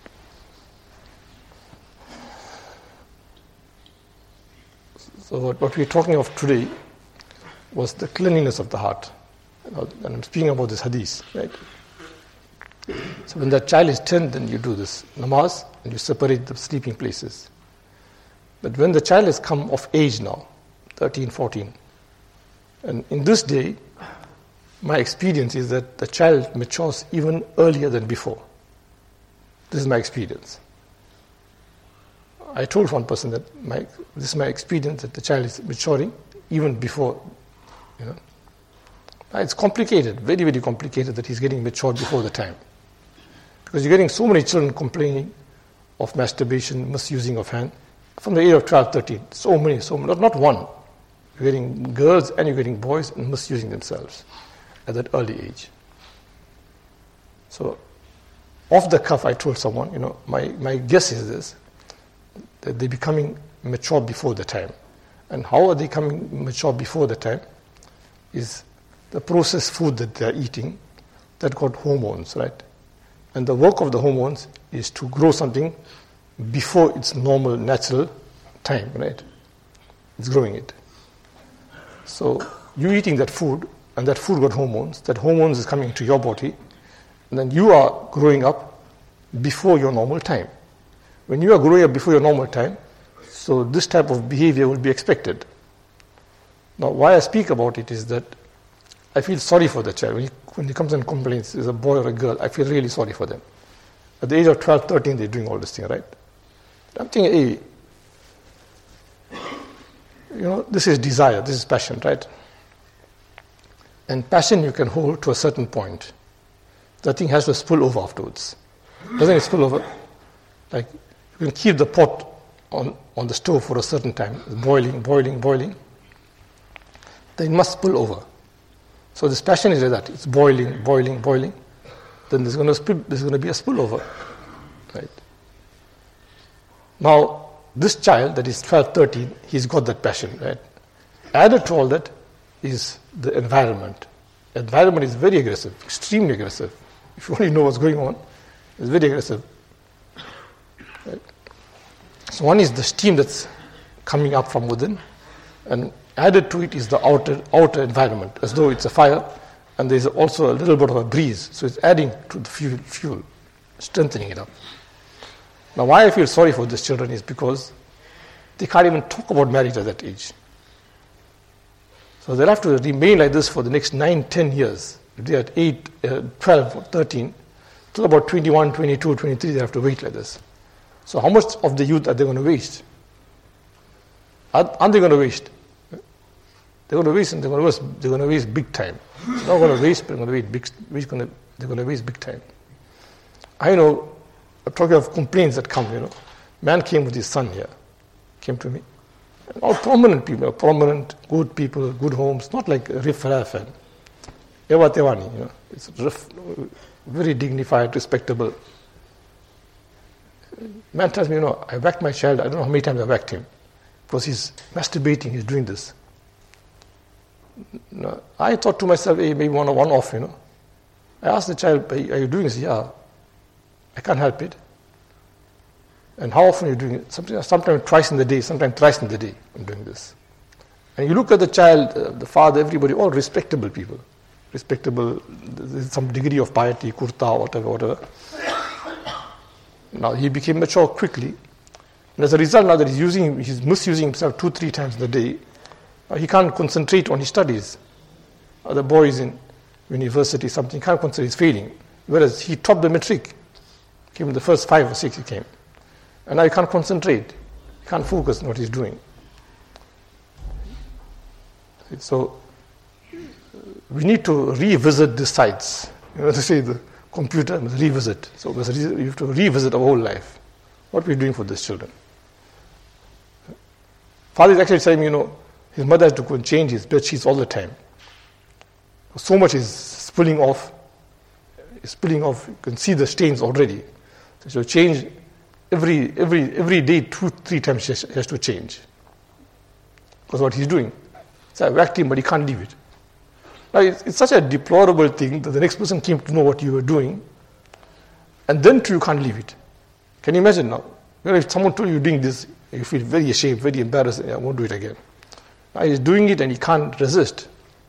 So what, what we're talking of today was the cleanliness of the heart. And I'm speaking about this hadith, right? So when that child is ten, then you do this namaz and you separate the sleeping places. But when the child has come of age now, thirteen, fourteen, and in this day, my experience is that the child matures even earlier than before. This is my experience. I told one person that my, this is my experience that the child is maturing even before, you know. It's complicated, very, very complicated that he's getting matured before the time. Because you're getting so many children complaining of masturbation, misusing of hand, from the age of twelve, thirteen. So many, so many, not, not one. You're getting girls and you're getting boys and misusing themselves at that early age. So, off the cuff, I told someone, you know, my, my guess is this, that they're becoming mature before the time. And how are they becoming mature before the time? Is the processed food that they're eating that got hormones, right? And the work of the hormones is to grow something before its normal, natural time, right? It's growing it. So you eating that food, and that food got hormones, that hormones is coming to your body, and then you are growing up before your normal time. When you are growing up before your normal time, so this type of behavior will be expected. Now, why I speak about it is that I feel sorry for the child. When he, when he comes and complains, is a boy or a girl, I feel really sorry for them. At the age of twelve, thirteen, they're doing all this thing, right? I'm thinking, hey, you know, this is desire, this is passion, right? And passion you can hold to a certain point. That thing has to spill over afterwards. Doesn't it spill over? Like, you can keep the pot on, on the stove for a certain time, boiling, boiling, boiling. Then it must spill over. So this passion is like that. It's boiling, boiling, boiling. Then there's going to spill, there's going to be a spillover, right? Now, this child that is twelve, thirteen, he's got that passion, right? Added to all that is the environment. Environment is very aggressive, extremely aggressive. If you only know what's going on, it's very aggressive. Right? So one is the steam that's coming up from within, and added to it is the outer outer environment, as though it's a fire, and there's also a little bit of a breeze. So it's adding to the fuel, fuel, strengthening it up. Now, why I feel sorry for these children is because they can't even talk about marriage at that age. So they'll have to remain like this for the next nine, ten years. If they're at eight, uh, twelve, or thirteen, till about twenty-one, twenty-two, twenty-three, they have to wait like this. So how much of the youth are they going to waste? Aren't they going to waste? They're going to waste, and they're going to waste, they're going to waste big time. They're not going to waste, but they're going to waste big, going to, they're going to waste big time. I know, I'm talking of complaints that come, you know. Man came with his son here, came to me. All prominent people, prominent, good people, good homes, not like Riff Raff and Ewa Tewani, you know, it's ref, very dignified, respectable. Man tells me, you know, I whacked my child, I don't know how many times I whacked him, because he's masturbating, he's doing this. No, I thought to myself, hey, maybe one, one off, you know. I asked the child, are you doing this? Yeah, I can't help it. And how often are you doing it? Sometimes, sometimes twice in the day, sometimes thrice in the day, I'm doing this. And you look at the child, uh, the father, everybody, all respectable people. Respectable, there's some degree of piety, kurta, whatever, whatever. Now he became mature quickly. And as a result, now that he's using, he's misusing himself two, three times in the day, uh, he can't concentrate on his studies. Uh, the boy is in university, something, he can't concentrate, he's failing. Whereas he topped the matric, came in the first five or six he came. And now he can't concentrate, he can't focus on what he's doing. So we need to revisit the sites. You know, to say the computer must revisit. So you have to revisit our whole life. What we're doing for these children. Father is actually saying, you know, his mother has to go and change his bed sheets all the time. So much is spilling off. It's spilling off. You can see the stains already. So change every every every day, two, three times he has, he has to change. Because what he's doing. So I whacked him, but he can't leave it. Now, it's, it's such a deplorable thing that the next person came to know what you were doing, and then too you can't leave it. Can you imagine now? You know, if someone told you you're doing this, you feel very ashamed, very embarrassed, I won't do it again. Now he's doing it and he can't resist.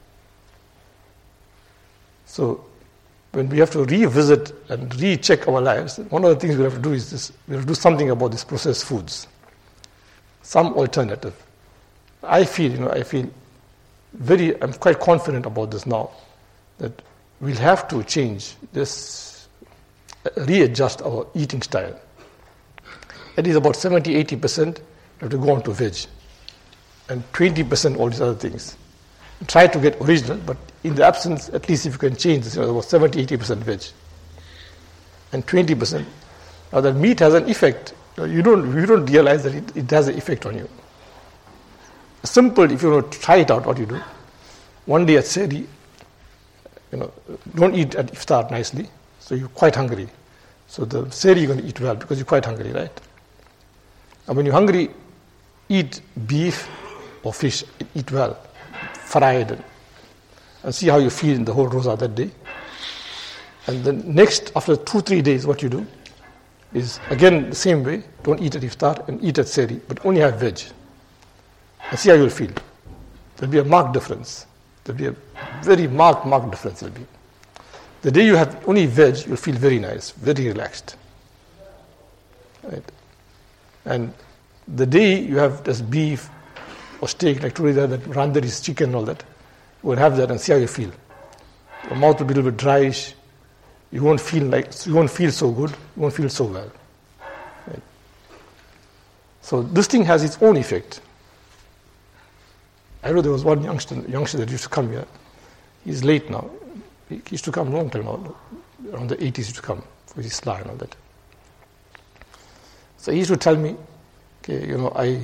So when we have to revisit and recheck our lives, one of the things we have to do is this: we have to do something about these processed foods. Some alternative. I feel, you know, I feel very, I'm quite confident about this now, that we'll have to change this, readjust our eating style. At least about seventy, eighty percent have to go on to veg, and twenty percent all these other things. Try to get original, but in the absence, at least if you can change this, you know, about seventy, eighty percent veg, and twenty percent. Now that meat has an effect. You don't, you don't realize that it, it has an effect on you. Simple, if you want to try it out, what you do. One day at Sehri, you know, don't eat at iftar nicely, so you're quite hungry. So the Sehri you're going to eat well because you're quite hungry, right? And when you're hungry, eat beef or fish, eat well, fried, and, and see how you feel in the whole roza that day. And then next, after two, three days, what you do is, again, the same way, don't eat at iftar and eat at Sehri, but only have veg. And see how you'll feel. There'll be a marked difference. There'll be a very marked, marked difference. There'll be. The day you have only veg, you'll feel very nice, very relaxed. Right? And the day you have this beef or steak, like today that randhari's chicken and all that, you will have that and see how you feel. Your mouth will be a little bit dryish. You won't feel like, you won't feel so good. You won't feel so well. Right? So this thing has its own effect. I know there was one youngster, youngster that used to come here. He's late now. He used to come a long time now. Around the eighties, he used to come for his Islah and all that. So he used to tell me, okay, you know, I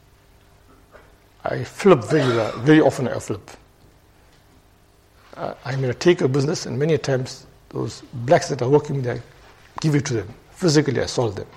I flip very well. Very often I flip. Uh, I'm going to take a business, and many times those blacks that are working with me, I give it to them. Physically, I solve them.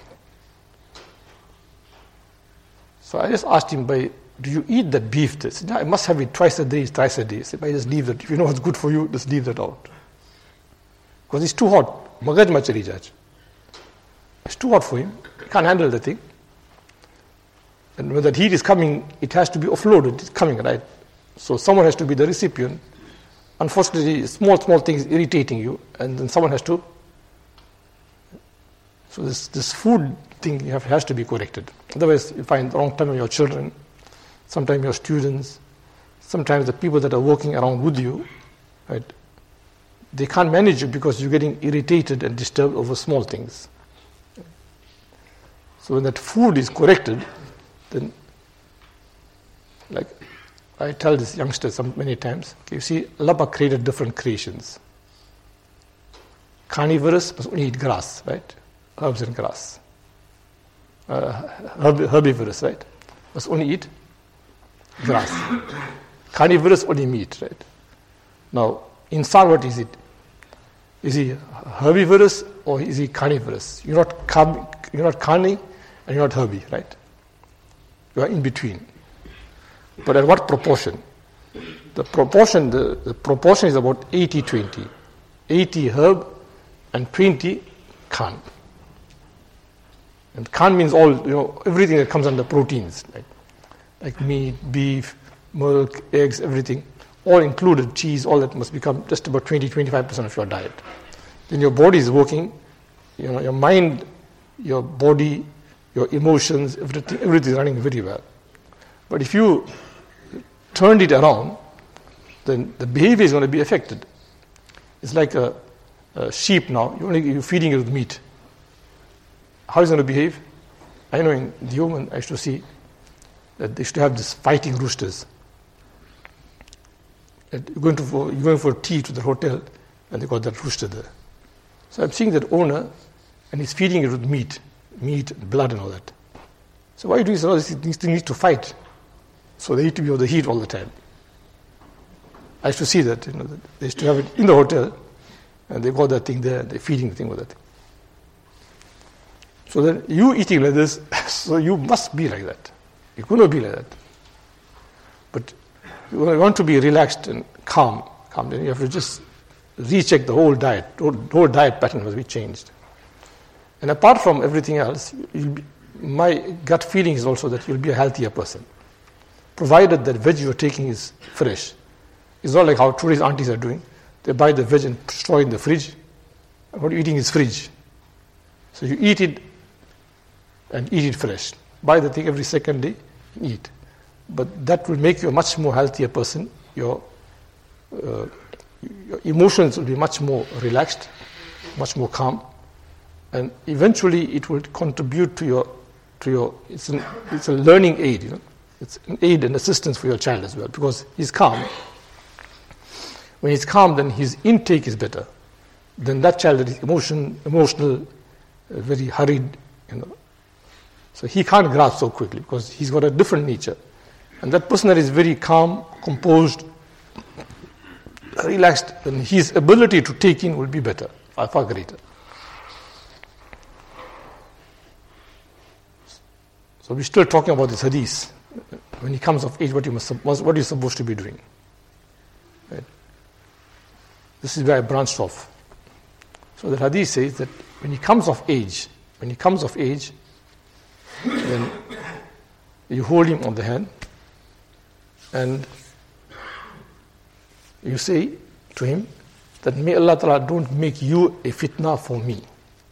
So I just asked him, by do you eat that beef? He said, no, I must have it twice a day, thrice a day. I said, I just leave that. If you know what's good for you, just leave that out. Because it's too hot. Magaj machari jaj. It's too hot for him. He can't handle the thing. And when that heat is coming, it has to be offloaded. It's coming, right? So someone has to be the recipient. Unfortunately, small, small things irritating you, and then someone has to. So this, this food thing you have, has to be corrected. Otherwise, you find the wrong time of your children, sometimes your students, sometimes the people that are working around with you, right? They can't manage you because you're getting irritated and disturbed over small things. So when that food is corrected, then, like I tell this youngster some many times, okay, you see, Allah created different creations. Carnivorous must only eat grass, right? Herbs and grass. Uh, herb, herbivorous, right? Must only eat grass. Carnivorous only meat, right? Now, Insan, what is it? Is he herbivorous or is he carnivorous? You're not carb, you're not carni and you're not herbi, right? You are in between. But at what proportion? The proportion, the, the proportion is about eighty twenty. eighty herb and twenty khan. And khan means all, you know, everything that comes under proteins, like, like meat, beef, milk, eggs, everything, all included, cheese, all that must become just about twenty to twenty-five percent of your diet. Then your body is working, you know, your mind, your body, your emotions, everything, everything is running very well. But if you turned it around, then the behavior is going to be affected. It's like a, a sheep now, you're, only, you're feeding it with meat. How is it going to behave? I know in the human, I used to see that they used to have this fighting roosters. You're going, to for, you're going for tea to the hotel, and they got that rooster there. So I'm seeing that owner, and he's feeding it with meat, meat, blood, and all that. So why do you say, oh, these things need to fight? So they need to be on the heat all the time. I used to see that, you know, they used to have it in the hotel, and they got that thing there, they're feeding the thing with that thing. So then you eating like this, so you must be like that. You couldn't be like that. But you want to be relaxed and calm, calm. Then you have to just recheck the whole diet. The whole diet pattern must be changed. And apart from everything else, you'll be, my gut feeling is also that you'll be a healthier person, provided that veg you're taking is fresh. It's not like how today's aunties are doing. They buy the veg and store it in the fridge. And what you're eating is fridge. So you eat it and eat it fresh. Buy the thing every second day and eat. But that will make you a much more healthier person. Your, uh, your emotions will be much more relaxed, much more calm. And eventually it will contribute to your, to your it's, an, it's a learning aid, you know. It's an aid and assistance for your child as well, because he's calm. When he's calm, then his intake is better. Then that child that is emotion, emotional, uh, very hurried, you know. So he can't grasp so quickly because he's got a different nature. And that person that is very calm, composed, relaxed, then his ability to take in will be better, far, far greater. So we're still talking about this hadith. When he comes of age, what you must, what you're supposed to be doing. Right? This is where I branched off. So the hadith says that when he comes of age, when he comes of age, then you hold him on the hand and you say to him that may Allah Ta'ala don't make you a fitna for me.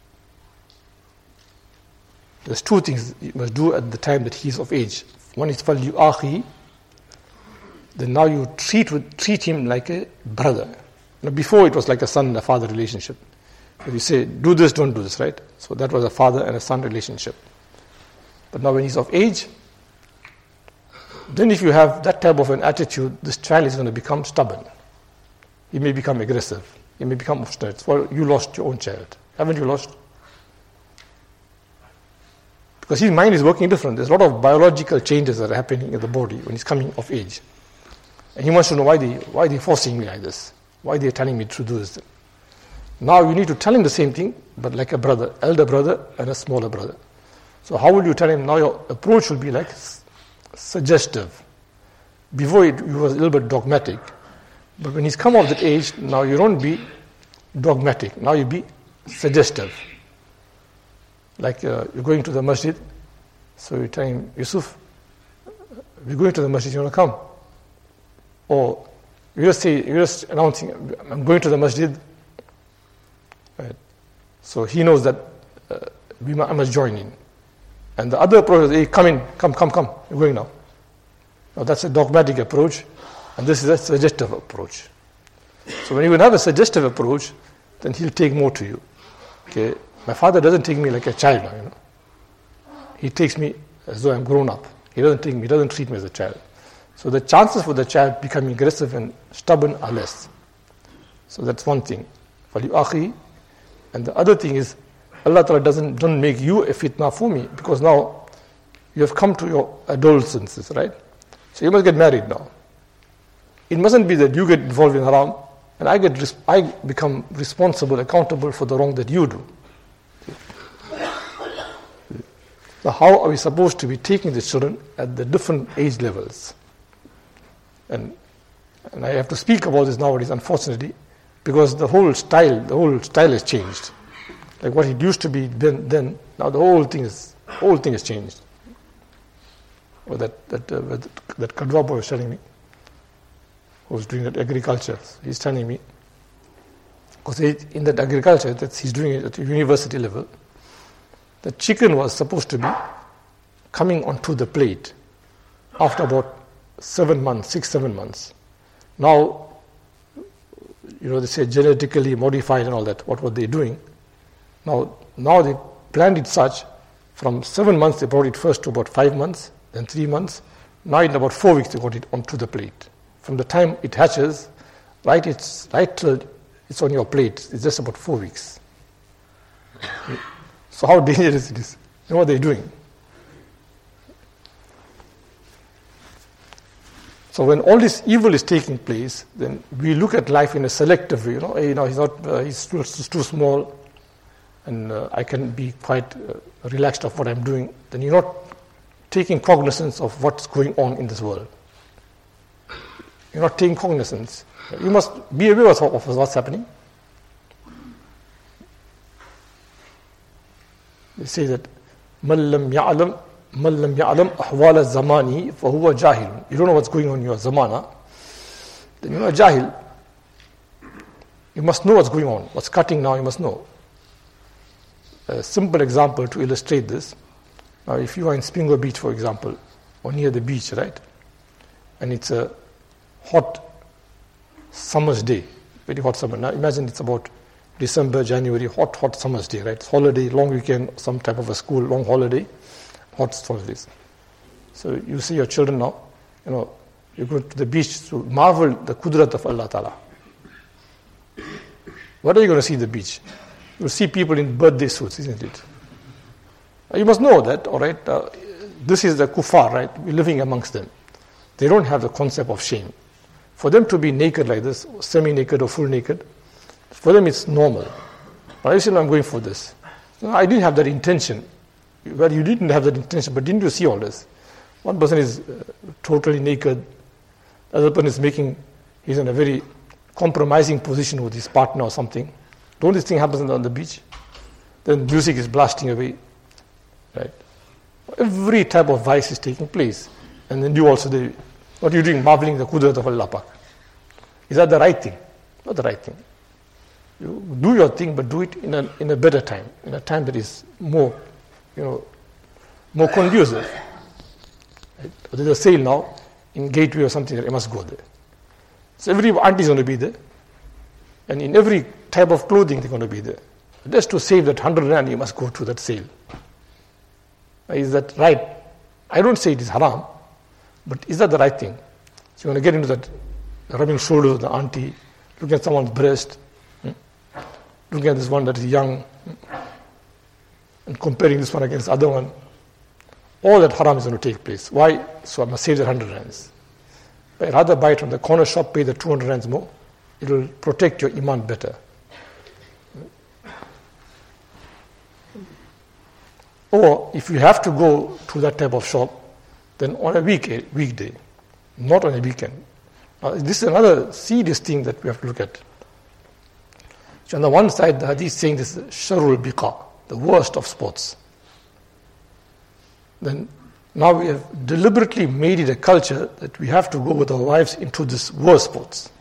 There's two things you must do at the time that he is of age. One is فَلْيُ آخِي, then now you treat with, treat him like a brother. Now before it was like a son and a father relationship. If you say, do this, don't do this, right? So that was a father and a son relationship. But now when he's of age, then if you have that type of an attitude, this child is going to become stubborn. He may become aggressive. He may become obstinate. Well, you lost your own child. Haven't you lost? Because his mind is working different. There's a lot of biological changes that are happening in the body when he's coming of age. And he wants to know why they why they're forcing me like this. Why they're telling me to do this. Now you need to tell him the same thing, but like a brother, elder brother and a smaller brother. So how will you tell him? Now your approach will be like suggestive. Before it, you was a little bit dogmatic. But when he's come of that age, now you don't be dogmatic. Now you be suggestive. Like uh, you're going to the masjid, so you tell him, Yusuf, we're going to the masjid, you want to come? Or you just say, you're just announcing, I'm going to the masjid. Right? So he knows that uh, we must, I must join in. And the other approach is, hey, come in, come, come, come, you're going now. Now that's a dogmatic approach, and this is a suggestive approach. So when you will have a suggestive approach, then he'll take more to you. Okay, my father doesn't take me like a child now, you know. He takes me as though I'm grown up. He doesn't take me, he doesn't treat me as a child. So the chances for the child becoming aggressive and stubborn are less. So that's one thing. And the other thing is, Allah Ta'ala doesn't don't make you a fitna for me, because now you have come to your adolescence, right? So you must get married now. It mustn't be that you get involved in haram And I get, res- I become responsible, accountable for the wrong that you do. So how are we supposed to be taking the children at the different age levels? And and I have to speak about this nowadays, unfortunately, because the whole style, the whole style has changed. Like what it used to be then, then now the whole thing is, whole thing has changed. Or that that uh, that, that Kadwa boy was telling me, who was doing that agriculture. He's telling me, because in that agriculture that he's doing it at the university level, the chicken was supposed to be coming onto the plate after about seven months, six, seven months. Now, you know, they say genetically modified and all that. What were they doing? Now, now they planned it such, from seven months they brought it first to about five months, then three months. Now in about four weeks they got it onto the plate. From the time it hatches, right, it's right till it's on your plate, it's just about four weeks. So how dangerous it is. You know what they're doing? So when all this evil is taking place, then we look at life in a selective way. You know, you know he's not, uh, he's, too, he's too small, and uh, I can be quite uh, relaxed of what I'm doing. Then you're not taking cognizance of what's going on in this world. You're not taking cognizance. You must be aware of what's happening. They say that مَنْ لَمْ يَعْلَمْ مَنْ لَمْ يَعْلَمْ أَحْوَالَ الزَّمَانِ فَهُوَ جَاهِلٌ. You don't know what's going on in your zamana, then you're a jahil. You must know what's going on. What's cutting now, you must know. A simple example to illustrate this. Now, if you are in Spingo Beach, for example, or near the beach, right, and it's a hot summer's day, very hot summer. Now, imagine it's about December, January, hot, hot summer's day, right? It's holiday, long weekend, some type of a school, long holiday, hot holidays. So you see your children now, you know, you go to the beach to marvel the kudrat of Allah Ta'ala. What are you going to see at the beach? You will see people in birthday suits, isn't it? You must know that, all right, uh, this is the kuffar, right? We're living amongst them. They don't have the concept of shame. For them to be naked like this, semi-naked or full naked, for them it's normal. But I said, I'm going for this. No, I didn't have that intention. Well, you didn't have that intention, but didn't you see all this? One person is uh, totally naked. The other person is making, he's in a very compromising position with his partner or something. Don't this thing happen on the beach? Then music is blasting away. Right? Every type of vice is taking place. And then you also, the, what are you doing? Marveling the kudrat of Allah Pak. Is that the right thing? Not the right thing. You do your thing, but do it in a in a better time, in a time that is more, you know, more conducive. Right? There's a sale now in Gateway or something that you must go there. So every auntie is going to be there, and in every type of clothing they're going to be there. Just to save that hundred rand, you must go to that sale. Is that right? I don't say it is haram, but is that the right thing? So you're going to get into that rubbing shoulders of the auntie, looking at someone's breast, hmm? looking at this one that is young, hmm? and comparing this one against the other one. All that haram is going to take place. Why? So I must save the hundred rands. But rather buy it from the corner shop, pay the two hundred rands more. It will protect your iman better. Or if you have to go to that type of shop, then on a week, weekday, not on a weekend. Now, this is another serious thing that we have to look at. So on the one side, the hadith is saying this is sharul biqa, the worst of sports. Then now we have deliberately made it a culture that we have to go with our wives into this worst sports.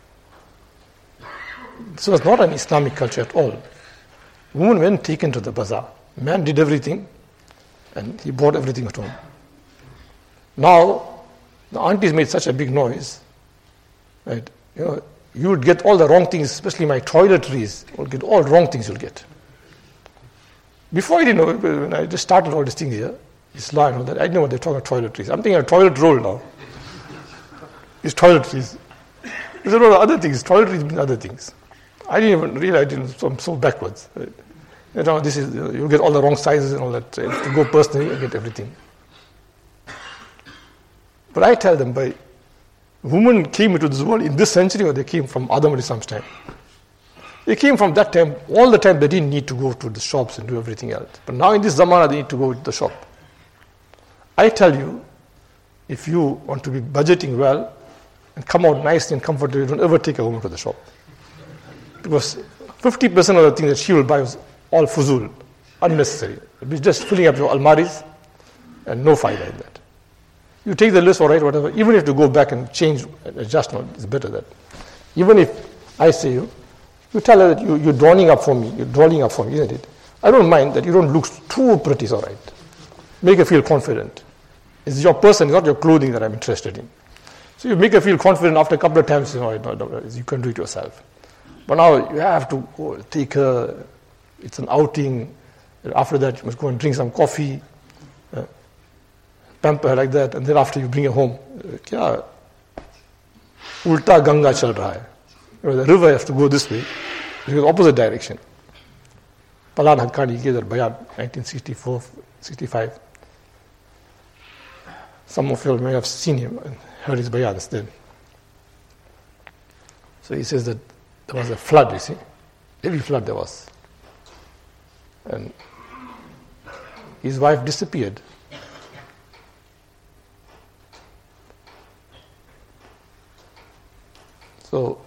This was not an Islamic culture at all. Women went taken to the bazaar. Man did everything, and he bought everything at home. Now, the aunties made such a big noise, right? You know, you would get all the wrong things, especially my toiletries. You'll get all wrong things. You'll get. Before I didn't know, when I just started all these things here, Islam and all that, I didn't know what they're talking about toiletries. I'm thinking a toilet roll now. It's toiletries. There's a lot of other things. Toiletries mean other things. I didn't even realize it, I'm so backwards. Right? You know, this is, you get all the wrong sizes and all that. So to go personally, you get everything. But I tell them, by Women came into this world in this century, or they came from Adam alayhi salam's time? They came from that time. All the time they didn't need to go to the shops and do everything else. But now in this zamana, they need to go to the shop. I tell you, if you want to be budgeting well and come out nicely and comfortably, don't ever take a woman to the shop. Because fifty percent of the things that she will buy is all fuzul, unnecessary. It'll be just filling up your almaris and no fire in that. You take the list, all right, whatever. Even if you go back and change and adjust, no, it's better that. Even if I say you, you tell her that you, you're drawing up for me, you're drawing up for me, isn't it? I don't mind that you don't look too pretty, it's all right. Make her feel confident. It's your person, it's not your clothing that I'm interested in. So you make her feel confident after a couple of times, you know, you can do it yourself. But now you have to go take her, it's an outing. After that, you must go and drink some coffee, uh, pamper her like that, and then after you bring her home. Kya? Ulta Ganga chal raha hai. You know, the river has to go this way, it goes opposite direction. Palan Haqqani gave that bayan, nineteen sixty-four, sixty-five. Some of you may have seen him and heard his bayans then. So he says that there was a flood, you see. Heavy flood there was. And his wife disappeared. So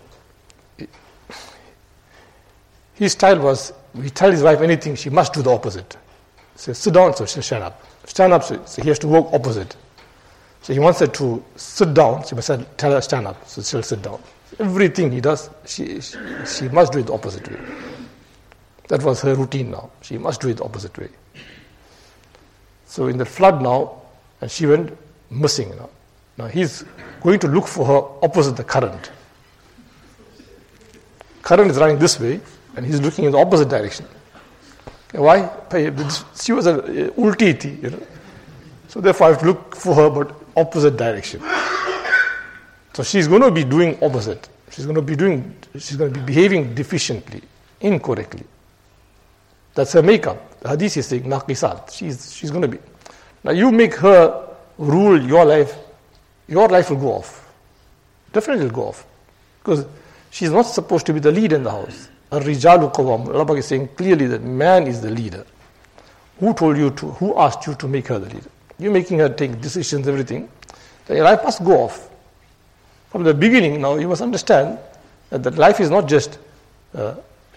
his style was, he tell his wife anything, she must do the opposite. He says, sit down, so she'll shut up. Stand up, so he has to work opposite. So he wants her to sit down, she must tell her stand up, so she'll sit down. Everything he does, she, she, she must do it the opposite way. That was her routine now. She must do it the opposite way. So in the flood now, and she went missing now. Now he's going to look for her opposite the current. Current is running this way, and he's looking in the opposite direction. Why? She was an ulti, you know. So therefore I have to look for her, but opposite direction. So she's going to be doing opposite. She's going to be doing, she's going to be behaving deficiently, incorrectly. That's her makeup. The hadith is saying, naqisat. She's, she's going to be. Now you make her rule your life, your life will go off. Definitely will go off. Because she's not supposed to be the leader in the house. Ar-rijalu qawwam. Allah is saying clearly that man is the leader. Who told you to, who asked you to make her the leader? You're making her take decisions, everything. Then your life must go off. From the beginning, now you must understand that, that life is not just uh,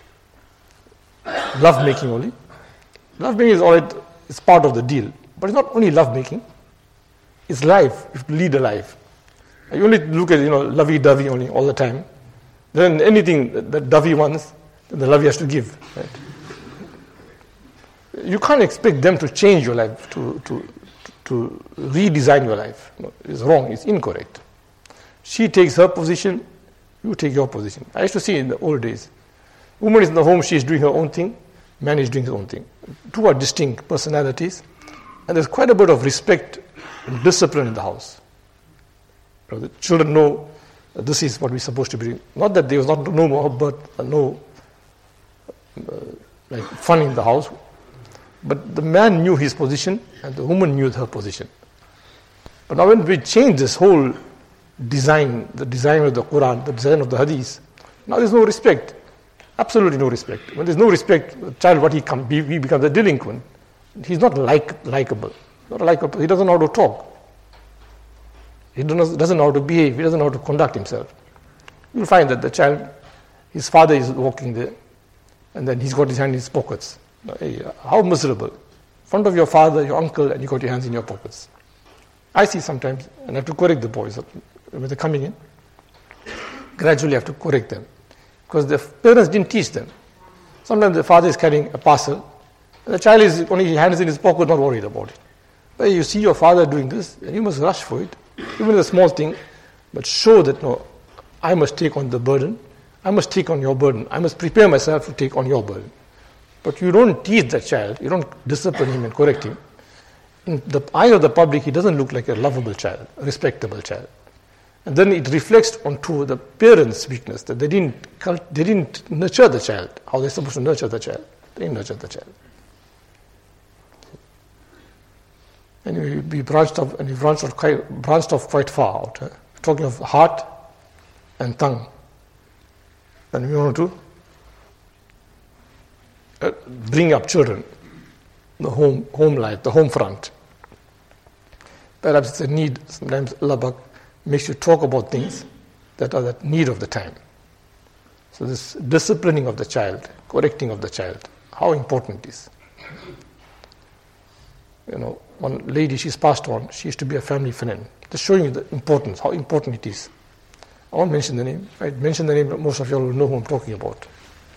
love making only. Love making is all right, it's part of the deal. But it's not only love making, it's life. You have to lead a life. You only look at, you know, lovey dovey only all the time. Then anything that, that dovey wants, then the lovey has to give. Right? You can't expect them to change your life, to, to, to redesign your life. No, it's wrong, it's incorrect. She takes her position, you take your position. I used to see in the old days, woman is in the home, she is doing her own thing, man is doing his own thing. Two are distinct personalities, and there's quite a bit of respect and discipline in the house. You know, the children know that this is what we're supposed to be doing. Not that there was not no more, but no uh, like fun in the house. But the man knew his position, and the woman knew her position. But now when we change this whole design, the design of the Quran, the design of the Hadith, now there's no respect. Absolutely no respect. When there's no respect, the child, what he come, he, he becomes a delinquent. He's not like likable. Not likable. He doesn't know how to talk. He doesn't know how to behave. He doesn't know how to conduct himself. You'll find that the child, his father is walking there, and then he's got his hand in his pockets. Hey, how miserable. In front of your father, your uncle, and you got your hands in your pockets. I see sometimes, and I have to correct the boys when they're coming in. Gradually I have to correct them. Because the parents didn't teach them. Sometimes the father is carrying a parcel, and the child is only his hands in his pocket, not worried about it. But you see your father doing this, and you must rush for it, even a small thing, but show that, no, I must take on the burden, I must take on your burden, I must prepare myself to take on your burden. But you don't teach that child, you don't discipline him and correct him. In the eye of the public, he doesn't look like a lovable child, a respectable child. And then it reflects onto the parents' weakness, that they didn't they didn't nurture the child, how they're supposed to nurture the child. They didn't nurture the child. And we, we branched off, and we branched off quite, branched off quite far out. Huh? talking of heart and tongue. And we want to uh, bring up children, the home home life, the home front. Perhaps it's a need. Sometimes Allah Pak makes you talk about things that are the need of the time. So this disciplining of the child, correcting of the child, how important it is. You know, one lady, she's passed on, she used to be a family friend. Just showing you the importance, how important it is. I won't mention the name. If I mention the name, most of you all will know who I'm talking about.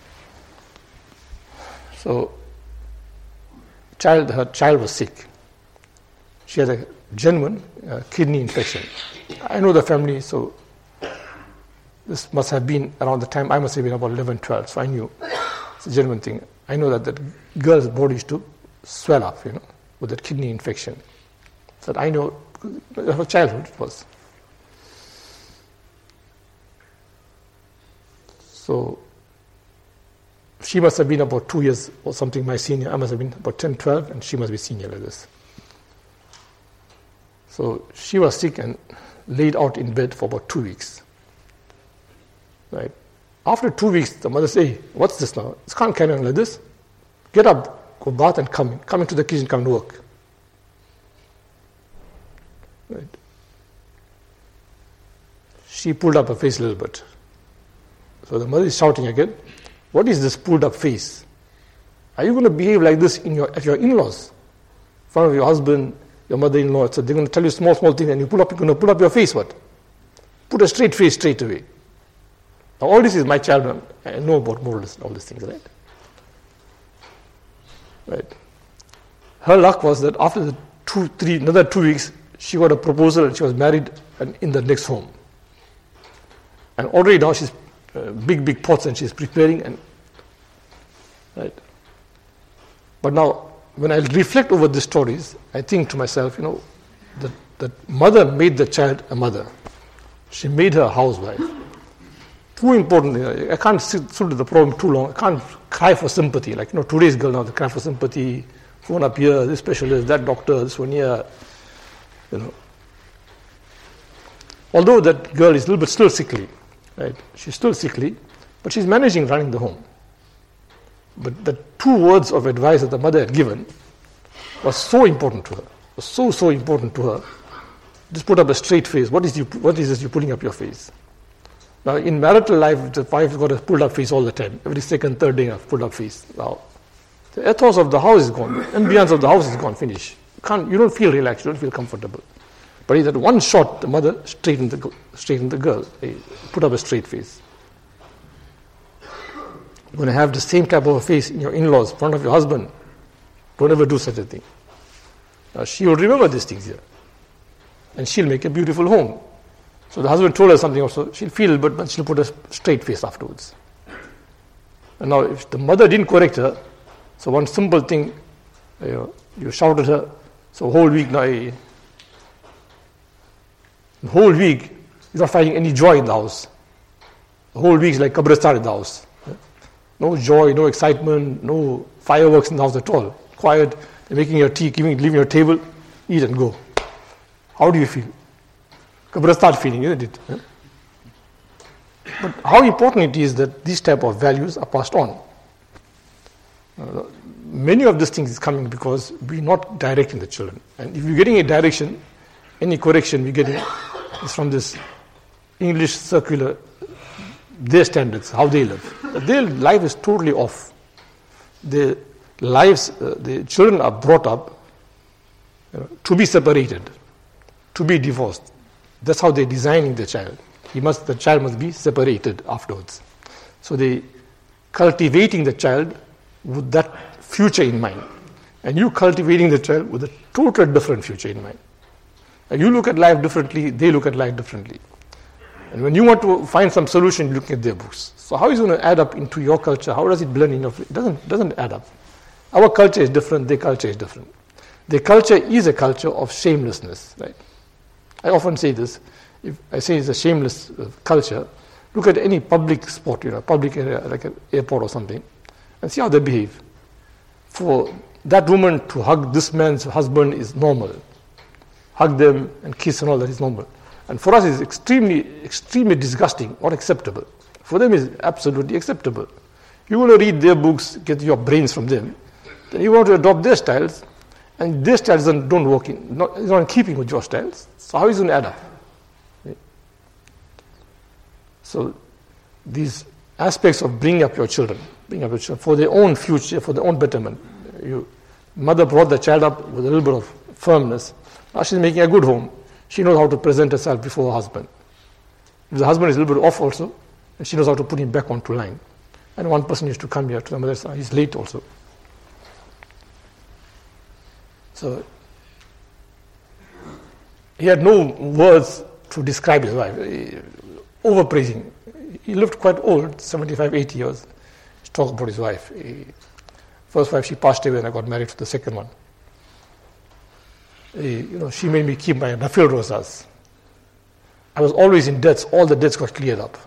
So, child, her child was sick. She had a genuine uh, kidney infection. I know the family, so this must have been around the time I must have been about eleven, twelve, so I knew it's a genuine thing. I know that that girl's body used to swell up, you know, with that kidney infection. So I know her childhood it was. So she must have been about two years or something my senior. I must have been about ten, twelve, and she must be senior like this. So she was sick and laid out in bed for about two weeks. Right. After two weeks, the mother said, hey, what's this now? This can't carry on like this. Get up, go bath and come in. Come into the kitchen, come to work. Right. She pulled up her face a little bit. So the mother is shouting again, what is this pulled up face? Are you going to behave like this in your at your in-laws? In front of your husband, your mother-in-law, so they're going to tell you small, small things and you pull up, you're going to pull up your face, what? Put a straight face straight away. Now all this is my child, I know about morals and all these things, right? Right. Her luck was that after the two, three, another two weeks, she got a proposal and she was married and in the next home. And already now she's uh, big, big pots and she's preparing and, right. But now, when I reflect over these stories, I think to myself, you know, that the mother made the child a mother. She made her a housewife. Too important. I can't sit through the problem too long. I can't cry for sympathy. Like, you know, today's girl now, they cry for sympathy. Phone up here, this specialist, that doctor, this one here. You know. Although that girl is a little bit still sickly, right? She's still sickly, but she's managing running the home. But the two words of advice that the mother had given was so important to her. Was so, so important to her. Just put up a straight face. What is you? What is this you're putting up your face? Now, in marital life, the wife's got a pulled up face all the time. Every second, third day, a pulled up face. Now, the ethos of the house is gone. The ambience of the house is gone, finish. You can't, you don't feel relaxed, you don't feel comfortable. But in that one shot, the mother straightened the, straightened the girl. They put up a straight face. You're going to have the same type of a face in your in-laws, in front of your husband. Don't ever do such a thing. Now, she will remember these things here. And she'll make a beautiful home. So the husband told her something also, she'll feel, but, but she'll put a straight face afterwards. And now if the mother didn't correct her, so one simple thing, you know, you shouted her, so whole week now, the whole week, you're not finding any joy in the house. The whole week is like Kabristan in the house. No joy, no excitement, no fireworks in the house at all. Quiet, they're making your tea, giving, leaving your table, eat and go. How do you feel? Kabristan feeling, isn't it? But how important it is that these type of values are passed on. Uh, many of these things is coming because we're not directing the children. And if you're getting a direction, any correction we're getting is from this English circular, their standards, how they live. Their life is totally off. Their lives, uh, the children are brought up uh, to be separated, to be divorced. That's how they're designing the child. He must, the child must be separated afterwards. So they cultivating the child with that future in mind. And you cultivating the child with a total different future in mind. And you look at life differently, they look at life differently. And when you want to find some solution, you look at their books. So how is it going to add up into your culture? How does it blend in your... It doesn't, doesn't add up. Our culture is different, their culture is different. Their culture is a culture of shamelessness, right? I often say this, if I say it's a shameless uh, culture, look at any public spot, you know, public area, like an airport or something, and see how they behave. For that woman to hug this man's husband is normal. Hug them and kiss and all that is normal. And for us it's extremely, extremely disgusting, not acceptable. For them it's absolutely acceptable. You want to read their books, get your brains from them, then you want to adopt their styles, and their styles don't, don't work in, not, it's not in keeping with your styles. So how is it going to add up? So these aspects of bringing up your children, bringing up your children for their own future, for their own betterment. You, mother brought the child up with a little bit of firmness. Now she's making a good home. She knows how to present herself before her husband. If the husband is a little bit off also, and she knows how to put him back onto line. And one person used to come here to the mother's, he's late also. So he had no words to describe his wife. He, overpraising. He lived quite old, seventy-five, eighty years. He talks about his wife. He, first wife, she passed away and I got married to the second one. He, you know, she made me keep my Nafil rosas. I was always in debts. All the debts got cleared up.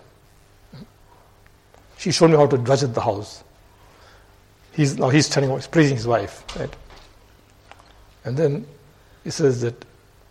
She showed me how to budget the house. He's now he's telling, he's praising his wife, right? And then he says that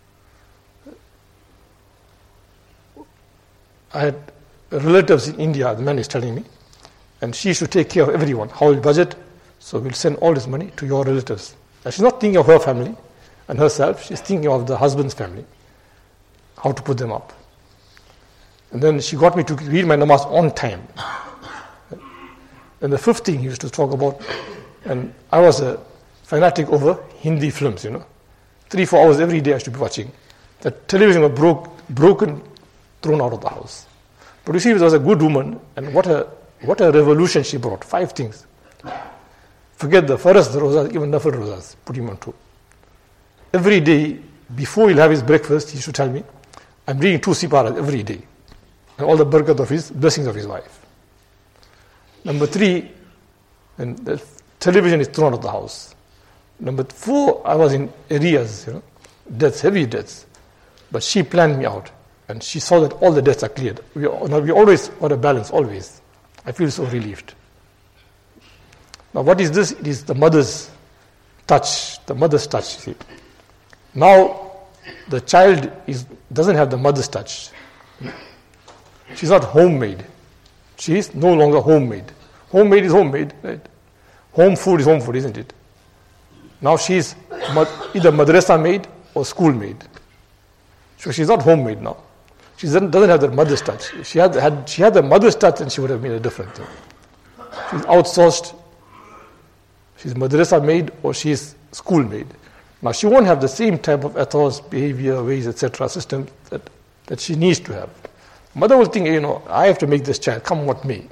I had relatives in India, the man is telling me, and she should take care of everyone. How will budget? So we'll send all this money to your relatives. Now she's not thinking of her family and herself, she's thinking of the husband's family, how to put them up. And then she got me to read my namaz on time. And the fifth thing he used to talk about, and I was a fanatic over Hindi films, you know. Three, four hours every day I should be watching. The television was broke, broken, thrown out of the house. But you see, there was a good woman, and what a what a revolution she brought. Five things. Forget the first rosas, even nafil rosas, put him on two. Every day, before he'll have his breakfast, he should tell me, I'm reading two siparas every day. And all the barakat of his, blessings of his wife. Number three, and the television is thrown out of the house. Number four, I was in arrears, you know, debts, heavy debts. But she planned me out. And she saw that all the debts are cleared. We, we always want a balance, always. I feel so relieved. Now what is this? It is the mother's touch, the mother's touch, you see. Now the child is doesn't have the mother's touch. She's not homemade. She is no longer homemade. Homemade is homemade, right? Home food is home food, isn't it? Now she's either madrasa made or school made. So she's not homemade now. She doesn't, doesn't have the mother's touch. She had, had she had the mother's touch, and she would have made a different thing. She's outsourced. She's madrasa made or she's school made. Now she won't have the same type of ethos, behavior, ways, et cetera, system that, that she needs to have. Mother will think, you know, I have to make this child come what may.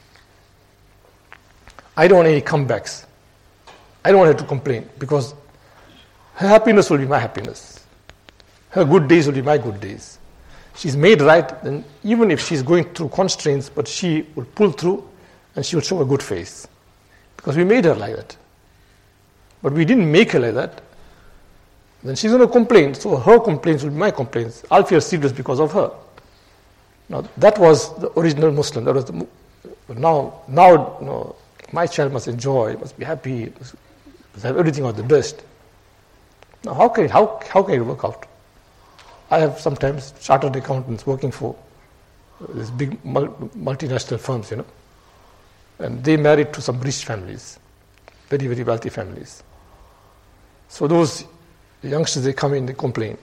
I don't want any comebacks. I don't want her to complain because her happiness will be my happiness. Her good days will be my good days. She's made right, then even if she's going through constraints, but she will pull through and she will show a good face. Because we made her like that. But we didn't make her like that. Then she's going to complain. So her complaints will be my complaints. I'll feel serious because of her. Now that was the original Muslim. That was the, now, now you know, my child must enjoy, must be happy, must have everything of the best. Now how can it, how, how can it work out? I have sometimes chartered accountants working for these big multinational firms, you know, and they married to some rich families, very, very wealthy families. So those youngsters, they come in, they complain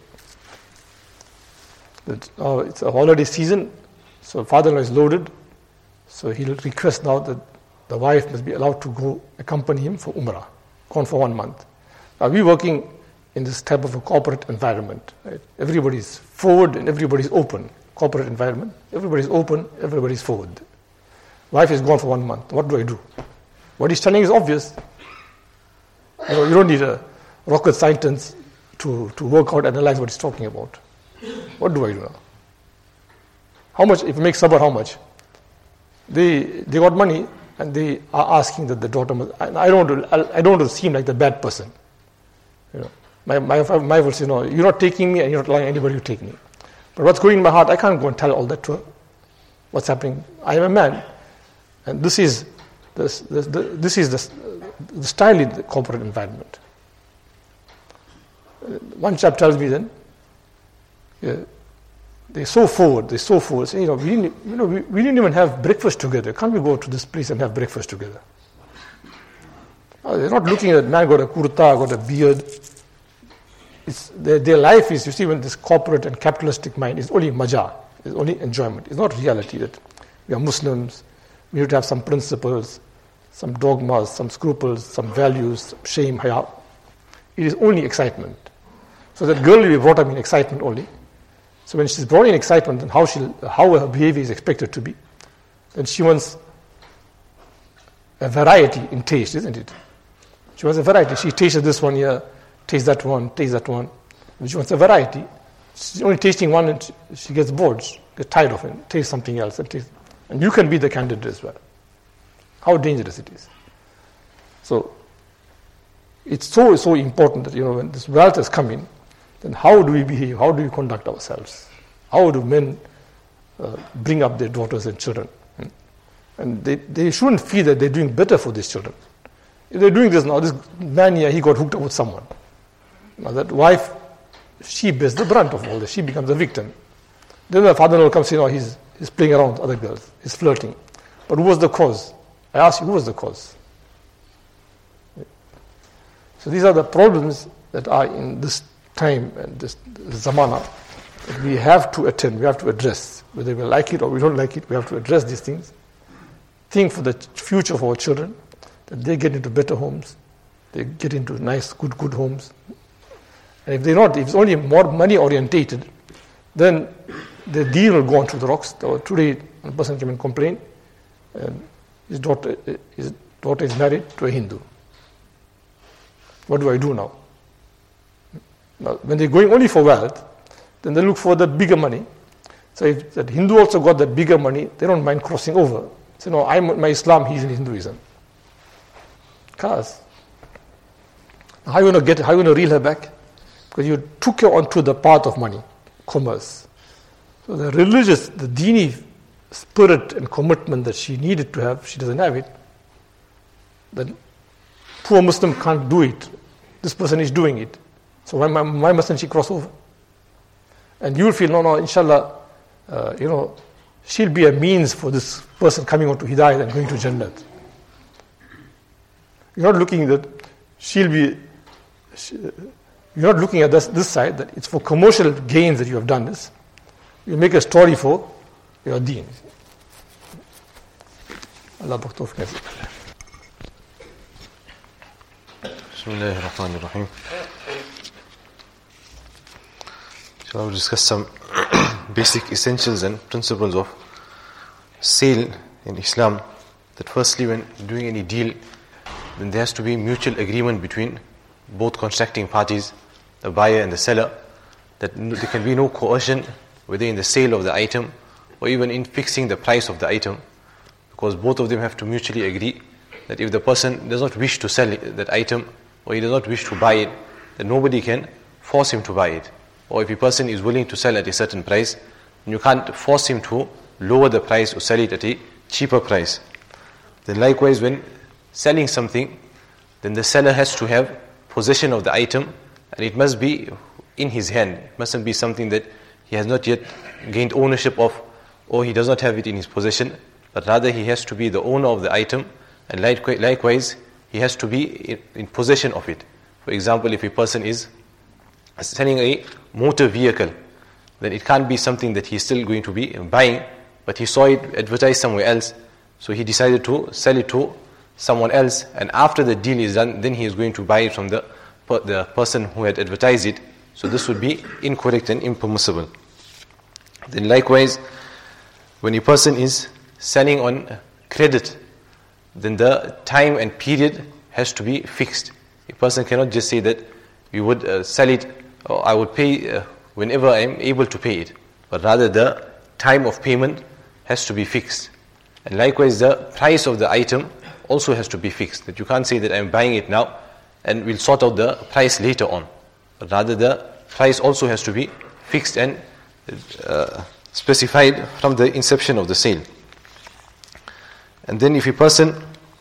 that, oh, it's a holiday season, so father-in-law is loaded, so he'll request now that the wife must be allowed to go accompany him for Umrah, gone for one month. Now we're working in this type of a corporate environment. Right? Everybody's forward and everybody's open. Corporate environment, everybody's open, everybody's forward. Wife is gone for one month. What do I do? What he's telling is obvious. You know, you don't need a rocket scientist to, to work out, analyze what he's talking about. What do I do now? How much, if you make sabr, how much? They they got money and they are asking that the daughter must, I, I don't want to, I don't want to seem like the bad person. You know. My my my wife will say, no, you're not taking me and you're not allowing anybody to take me. But what's going in my heart, I can't go and tell all that to her. What's happening? I am a man. And this is this, this, this is the, the style in the corporate environment. One chap tells me then, yeah, they're so forward, they're so forward. Say, you know, we didn't, you know, we, we didn't even have breakfast together. Can't we go to this place and have breakfast together? No, they're not looking at, man got a kurta, got a beard. It's, their, their life is, you see, when this corporate and capitalistic mind is only maja, it's only enjoyment. It's not reality that we are Muslims, we need to have some principles, some dogmas, some scruples, some values, some shame, haya. It is only excitement. So that girl will be brought up in excitement only. So when she's brought in excitement, then how, she'll, how her behavior is expected to be. Then she wants a variety in taste, isn't it? She wants a variety. She tastes this one here, tastes that one, tastes that one. And she wants a variety. She's only tasting one and she, she gets bored, she gets tired of it, tastes something else. And, tastes, and you can be the candidate as well. How dangerous it is. So it's so, so important that, you know, when this wealth has come in, then how do we behave? How do we conduct ourselves? How do men uh, bring up their daughters and children? And they, they shouldn't feel that they're doing better for these children. If they're doing this now, this man here, he got hooked up with someone. Now that wife, she bears the brunt of all this. She becomes a victim. Then the father will come say, no, he's, he's playing around with other girls. He's flirting. But who was the cause? I ask you, who was the cause? So these are the problems that are in this time and this, this zamana that we have to attend, we have to address. Whether we like it or we don't like it, we have to address these things. Think for the future of our children, that they get into better homes, they get into nice, good, good homes. And if they're not, if it's only more money orientated, then the deal will go on to the rocks. Today, a person came and complained, and his daughter, his daughter is married to a Hindu. What do I do now? Now, when they're going only for wealth, then they look for the bigger money. So if that Hindu also got that bigger money, they don't mind crossing over. Say, no, I'm my Islam, he's in Hinduism. Cause how are you going to get, how are you going to reel her back? Because you took her onto the path of money, commerce. So the religious, the dini spirit and commitment that she needed to have, she doesn't have it. The poor Muslim can't do it. This person is doing it. So why, why mustn't she cross over? And you'll feel, no, no, inshallah, uh, you know, she'll be a means for this person coming on to Hidayat and going to Jannat. You're not looking that she'll be, she, you're not looking at this, this side, that it's for commercial gains that you have done this. You make a story for your deen. Allah Bakhtof Nazi. Bismillahir Rahmanir Rahim. So I will discuss some basic essentials and principles of sale in Islam. That firstly, when doing any deal, then there has to be mutual agreement between both contracting parties, the buyer and the seller, that there can be no coercion, whether in the sale of the item or even in fixing the price of the item, because both of them have to mutually agree that if the person does not wish to sell it, that item, or he does not wish to buy it, then nobody can force him to buy it. Or if a person is willing to sell at a certain price, then you can't force him to lower the price or sell it at a cheaper price. Then likewise, when selling something, then the seller has to have possession of the item, and it must be in his hand. It mustn't be something that he has not yet gained ownership of, or he does not have it in his possession, but rather he has to be the owner of the item, and likewise he has to be in possession of it. For example, if a person is selling a motor vehicle, then it can't be something that he's still going to be buying, but he saw it advertised somewhere else, so he decided to sell it to someone else, and after the deal is done, then he is going to buy it from the, the person who had advertised it. So this would be incorrect and impermissible. Then likewise, when a person is selling on credit, then the time and period has to be fixed. A person cannot just say that we would uh, sell it, or I would pay uh, whenever I am able to pay it, but rather the time of payment has to be fixed. And likewise, the price of the item also has to be fixed. That you can't say that I am buying it now and we'll sort out the price later on, but rather the price also has to be fixed and uh, specified from the inception of the sale. And then if a person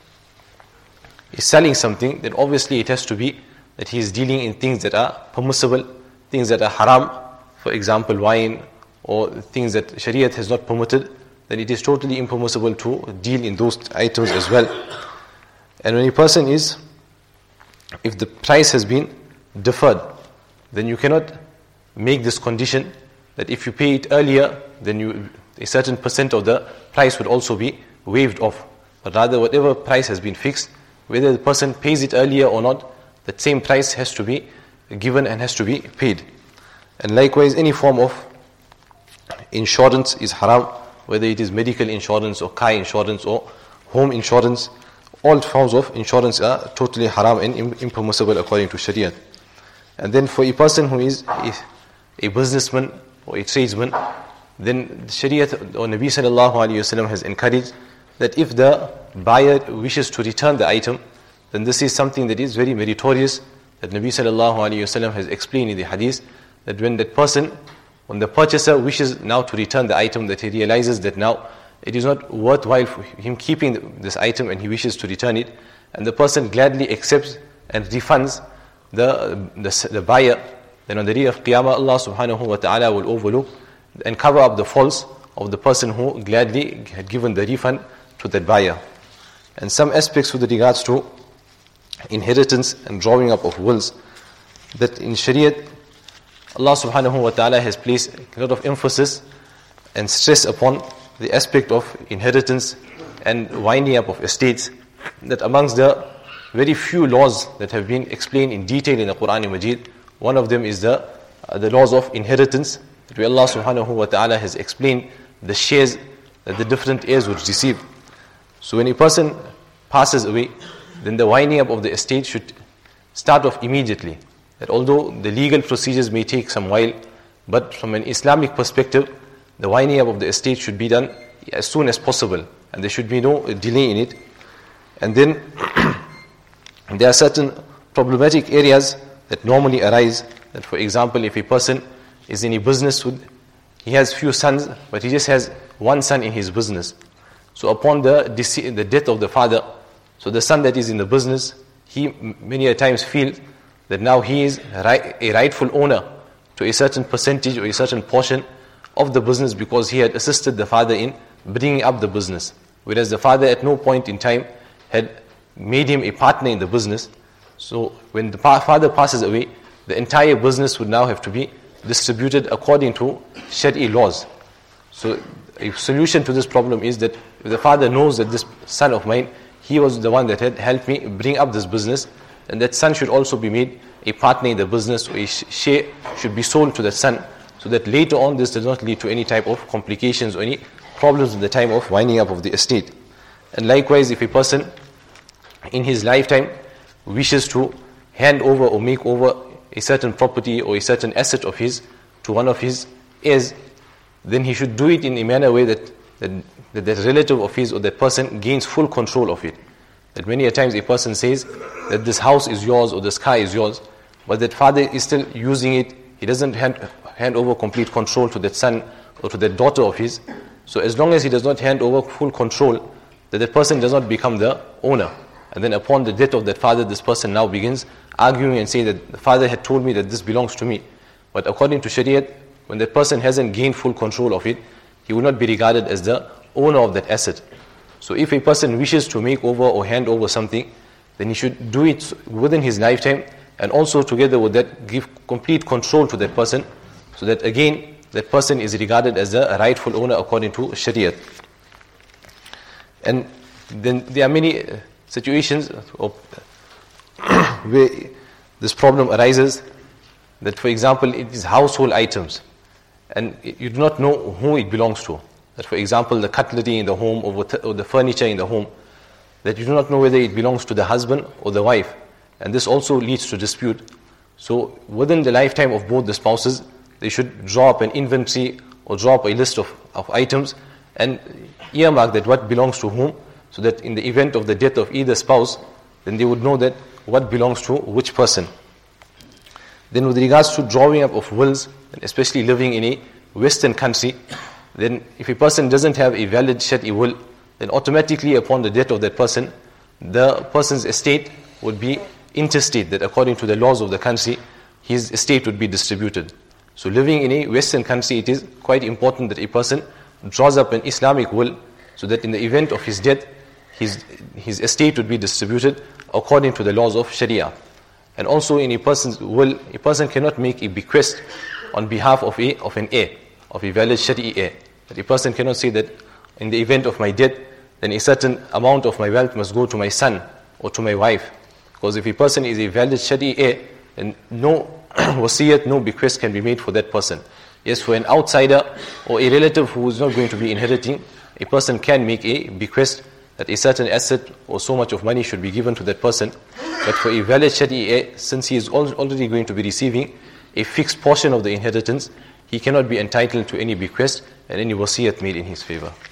is selling something, then obviously it has to be that he is dealing in things that are permissible, things that are haram, for example wine or things that Shariat has not permitted, then it is totally impermissible to deal in those items as well. And when a person is, if the price has been deferred, then you cannot make this condition that if you pay it earlier, then you, a certain percent of the price would also be waived off. But rather, whatever price has been fixed, whether the person pays it earlier or not, that same price has to be given and has to be paid. And likewise, any form of insurance is haram, whether it is medical insurance or car insurance or home insurance. All forms of insurance are totally haram and impermissible according to Sharia. And then for a person who is a, a businessman or a tradesman, then the Sharia or Nabi sallallahu alayhi wasallam has encouraged that if the buyer wishes to return the item, then this is something that is very meritorious, that Nabi sallallahu alayhi wasallam has explained in the hadith, that when that person, when the purchaser wishes now to return the item, that he realizes that now it is not worthwhile for him keeping this item and he wishes to return it, and the person gladly accepts and refunds the, the, the buyer, then on the day of Qiyamah, Allah subhanahu wa ta'ala will overlook and cover up the faults of the person who gladly had given the refund to that buyer. And some aspects with regards to inheritance and drawing up of wills, that in Shariat, Allah subhanahu wa ta'ala has placed a lot of emphasis and stress upon the aspect of inheritance and winding up of estates, that amongst the very few laws that have been explained in detail in the Quran Majid, one of them is the uh, the laws of inheritance, where Allah subhanahu wa ta'ala has explained the shares that the different heirs would receive. So when a person passes away, then the winding up of the estate should start off immediately. That although the legal procedures may take some while, but from an Islamic perspective, the winding up of the estate should be done as soon as possible, and there should be no delay in it. And then there are certain problematic areas that normally arise. That, for example, if a person is in a business with, he has few sons, but he just has one son in his business. So upon the dece- the death of the father, so the son that is in the business, he many a times feels that now he is right, a rightful owner to a certain percentage or a certain portion of the business, because he had assisted the father in bringing up the business. Whereas the father at no point in time had made him a partner in the business. So when the father passes away, the entire business would now have to be distributed according to Shari'i laws. So a solution to this problem is that if the father knows that this son of mine, he was the one that had helped me bring up this business, and that son should also be made a partner in the business, or a share should be sold to the son, so that later on this does not lead to any type of complications or any problems in the time of winding up of the estate. And likewise, if a person in his lifetime wishes to hand over or make over a certain property or a certain asset of his to one of his heirs, then he should do it in a manner way that that, that that relative of his or that person gains full control of it. That many a times a person says that this house is yours or this car is yours, but that father is still using it. He doesn't hand, hand over complete control to that son or to that daughter of his. So as long as he does not hand over full control, that the person does not become the owner. And then upon the death of that father, this person now begins arguing and saying that the father had told me that this belongs to me. But according to Shariat, when that person hasn't gained full control of it, he will not be regarded as the owner of that asset. So if a person wishes to make over or hand over something, then he should do it within his lifetime, and also together with that give complete control to that person, so that again that person is regarded as the rightful owner according to Shariat. And then there are many situations of where this problem arises, that for example it is household items and you do not know who it belongs to. That for example the cutlery in the home or the furniture in the home, that you do not know whether it belongs to the husband or the wife, and this also leads to dispute. So within the lifetime of both the spouses, they should draw up an inventory or draw up a list of, of items and earmark that what belongs to whom, so that in the event of the death of either spouse, then they would know that what belongs to which person. Then with regards to drawing up of wills, and especially living in a Western country, then if a person doesn't have a valid Shari'i will, then automatically upon the death of that person, the person's estate would be intestate, that according to the laws of the country, his estate would be distributed. So living in a Western country, it is quite important that a person draws up an Islamic will, so that in the event of his death, his, his estate would be distributed according to the laws of Sharia. And also in a person's will, a person cannot make a bequest on behalf of a of an heir, of a valid Shari'i heir. That a person cannot say that in the event of my death, then a certain amount of my wealth must go to my son or to my wife. Because if a person is a valid Shari'i heir, then no wasiyat, no bequest can be made for that person. Yes, for an outsider or a relative who is not going to be inheriting, a person can make a bequest that a certain asset or so much of money should be given to that person. But for a valid Shari'i heir, since he is already going to be receiving a fixed portion of the inheritance, he cannot be entitled to any bequest and any wasiyat made in his favor.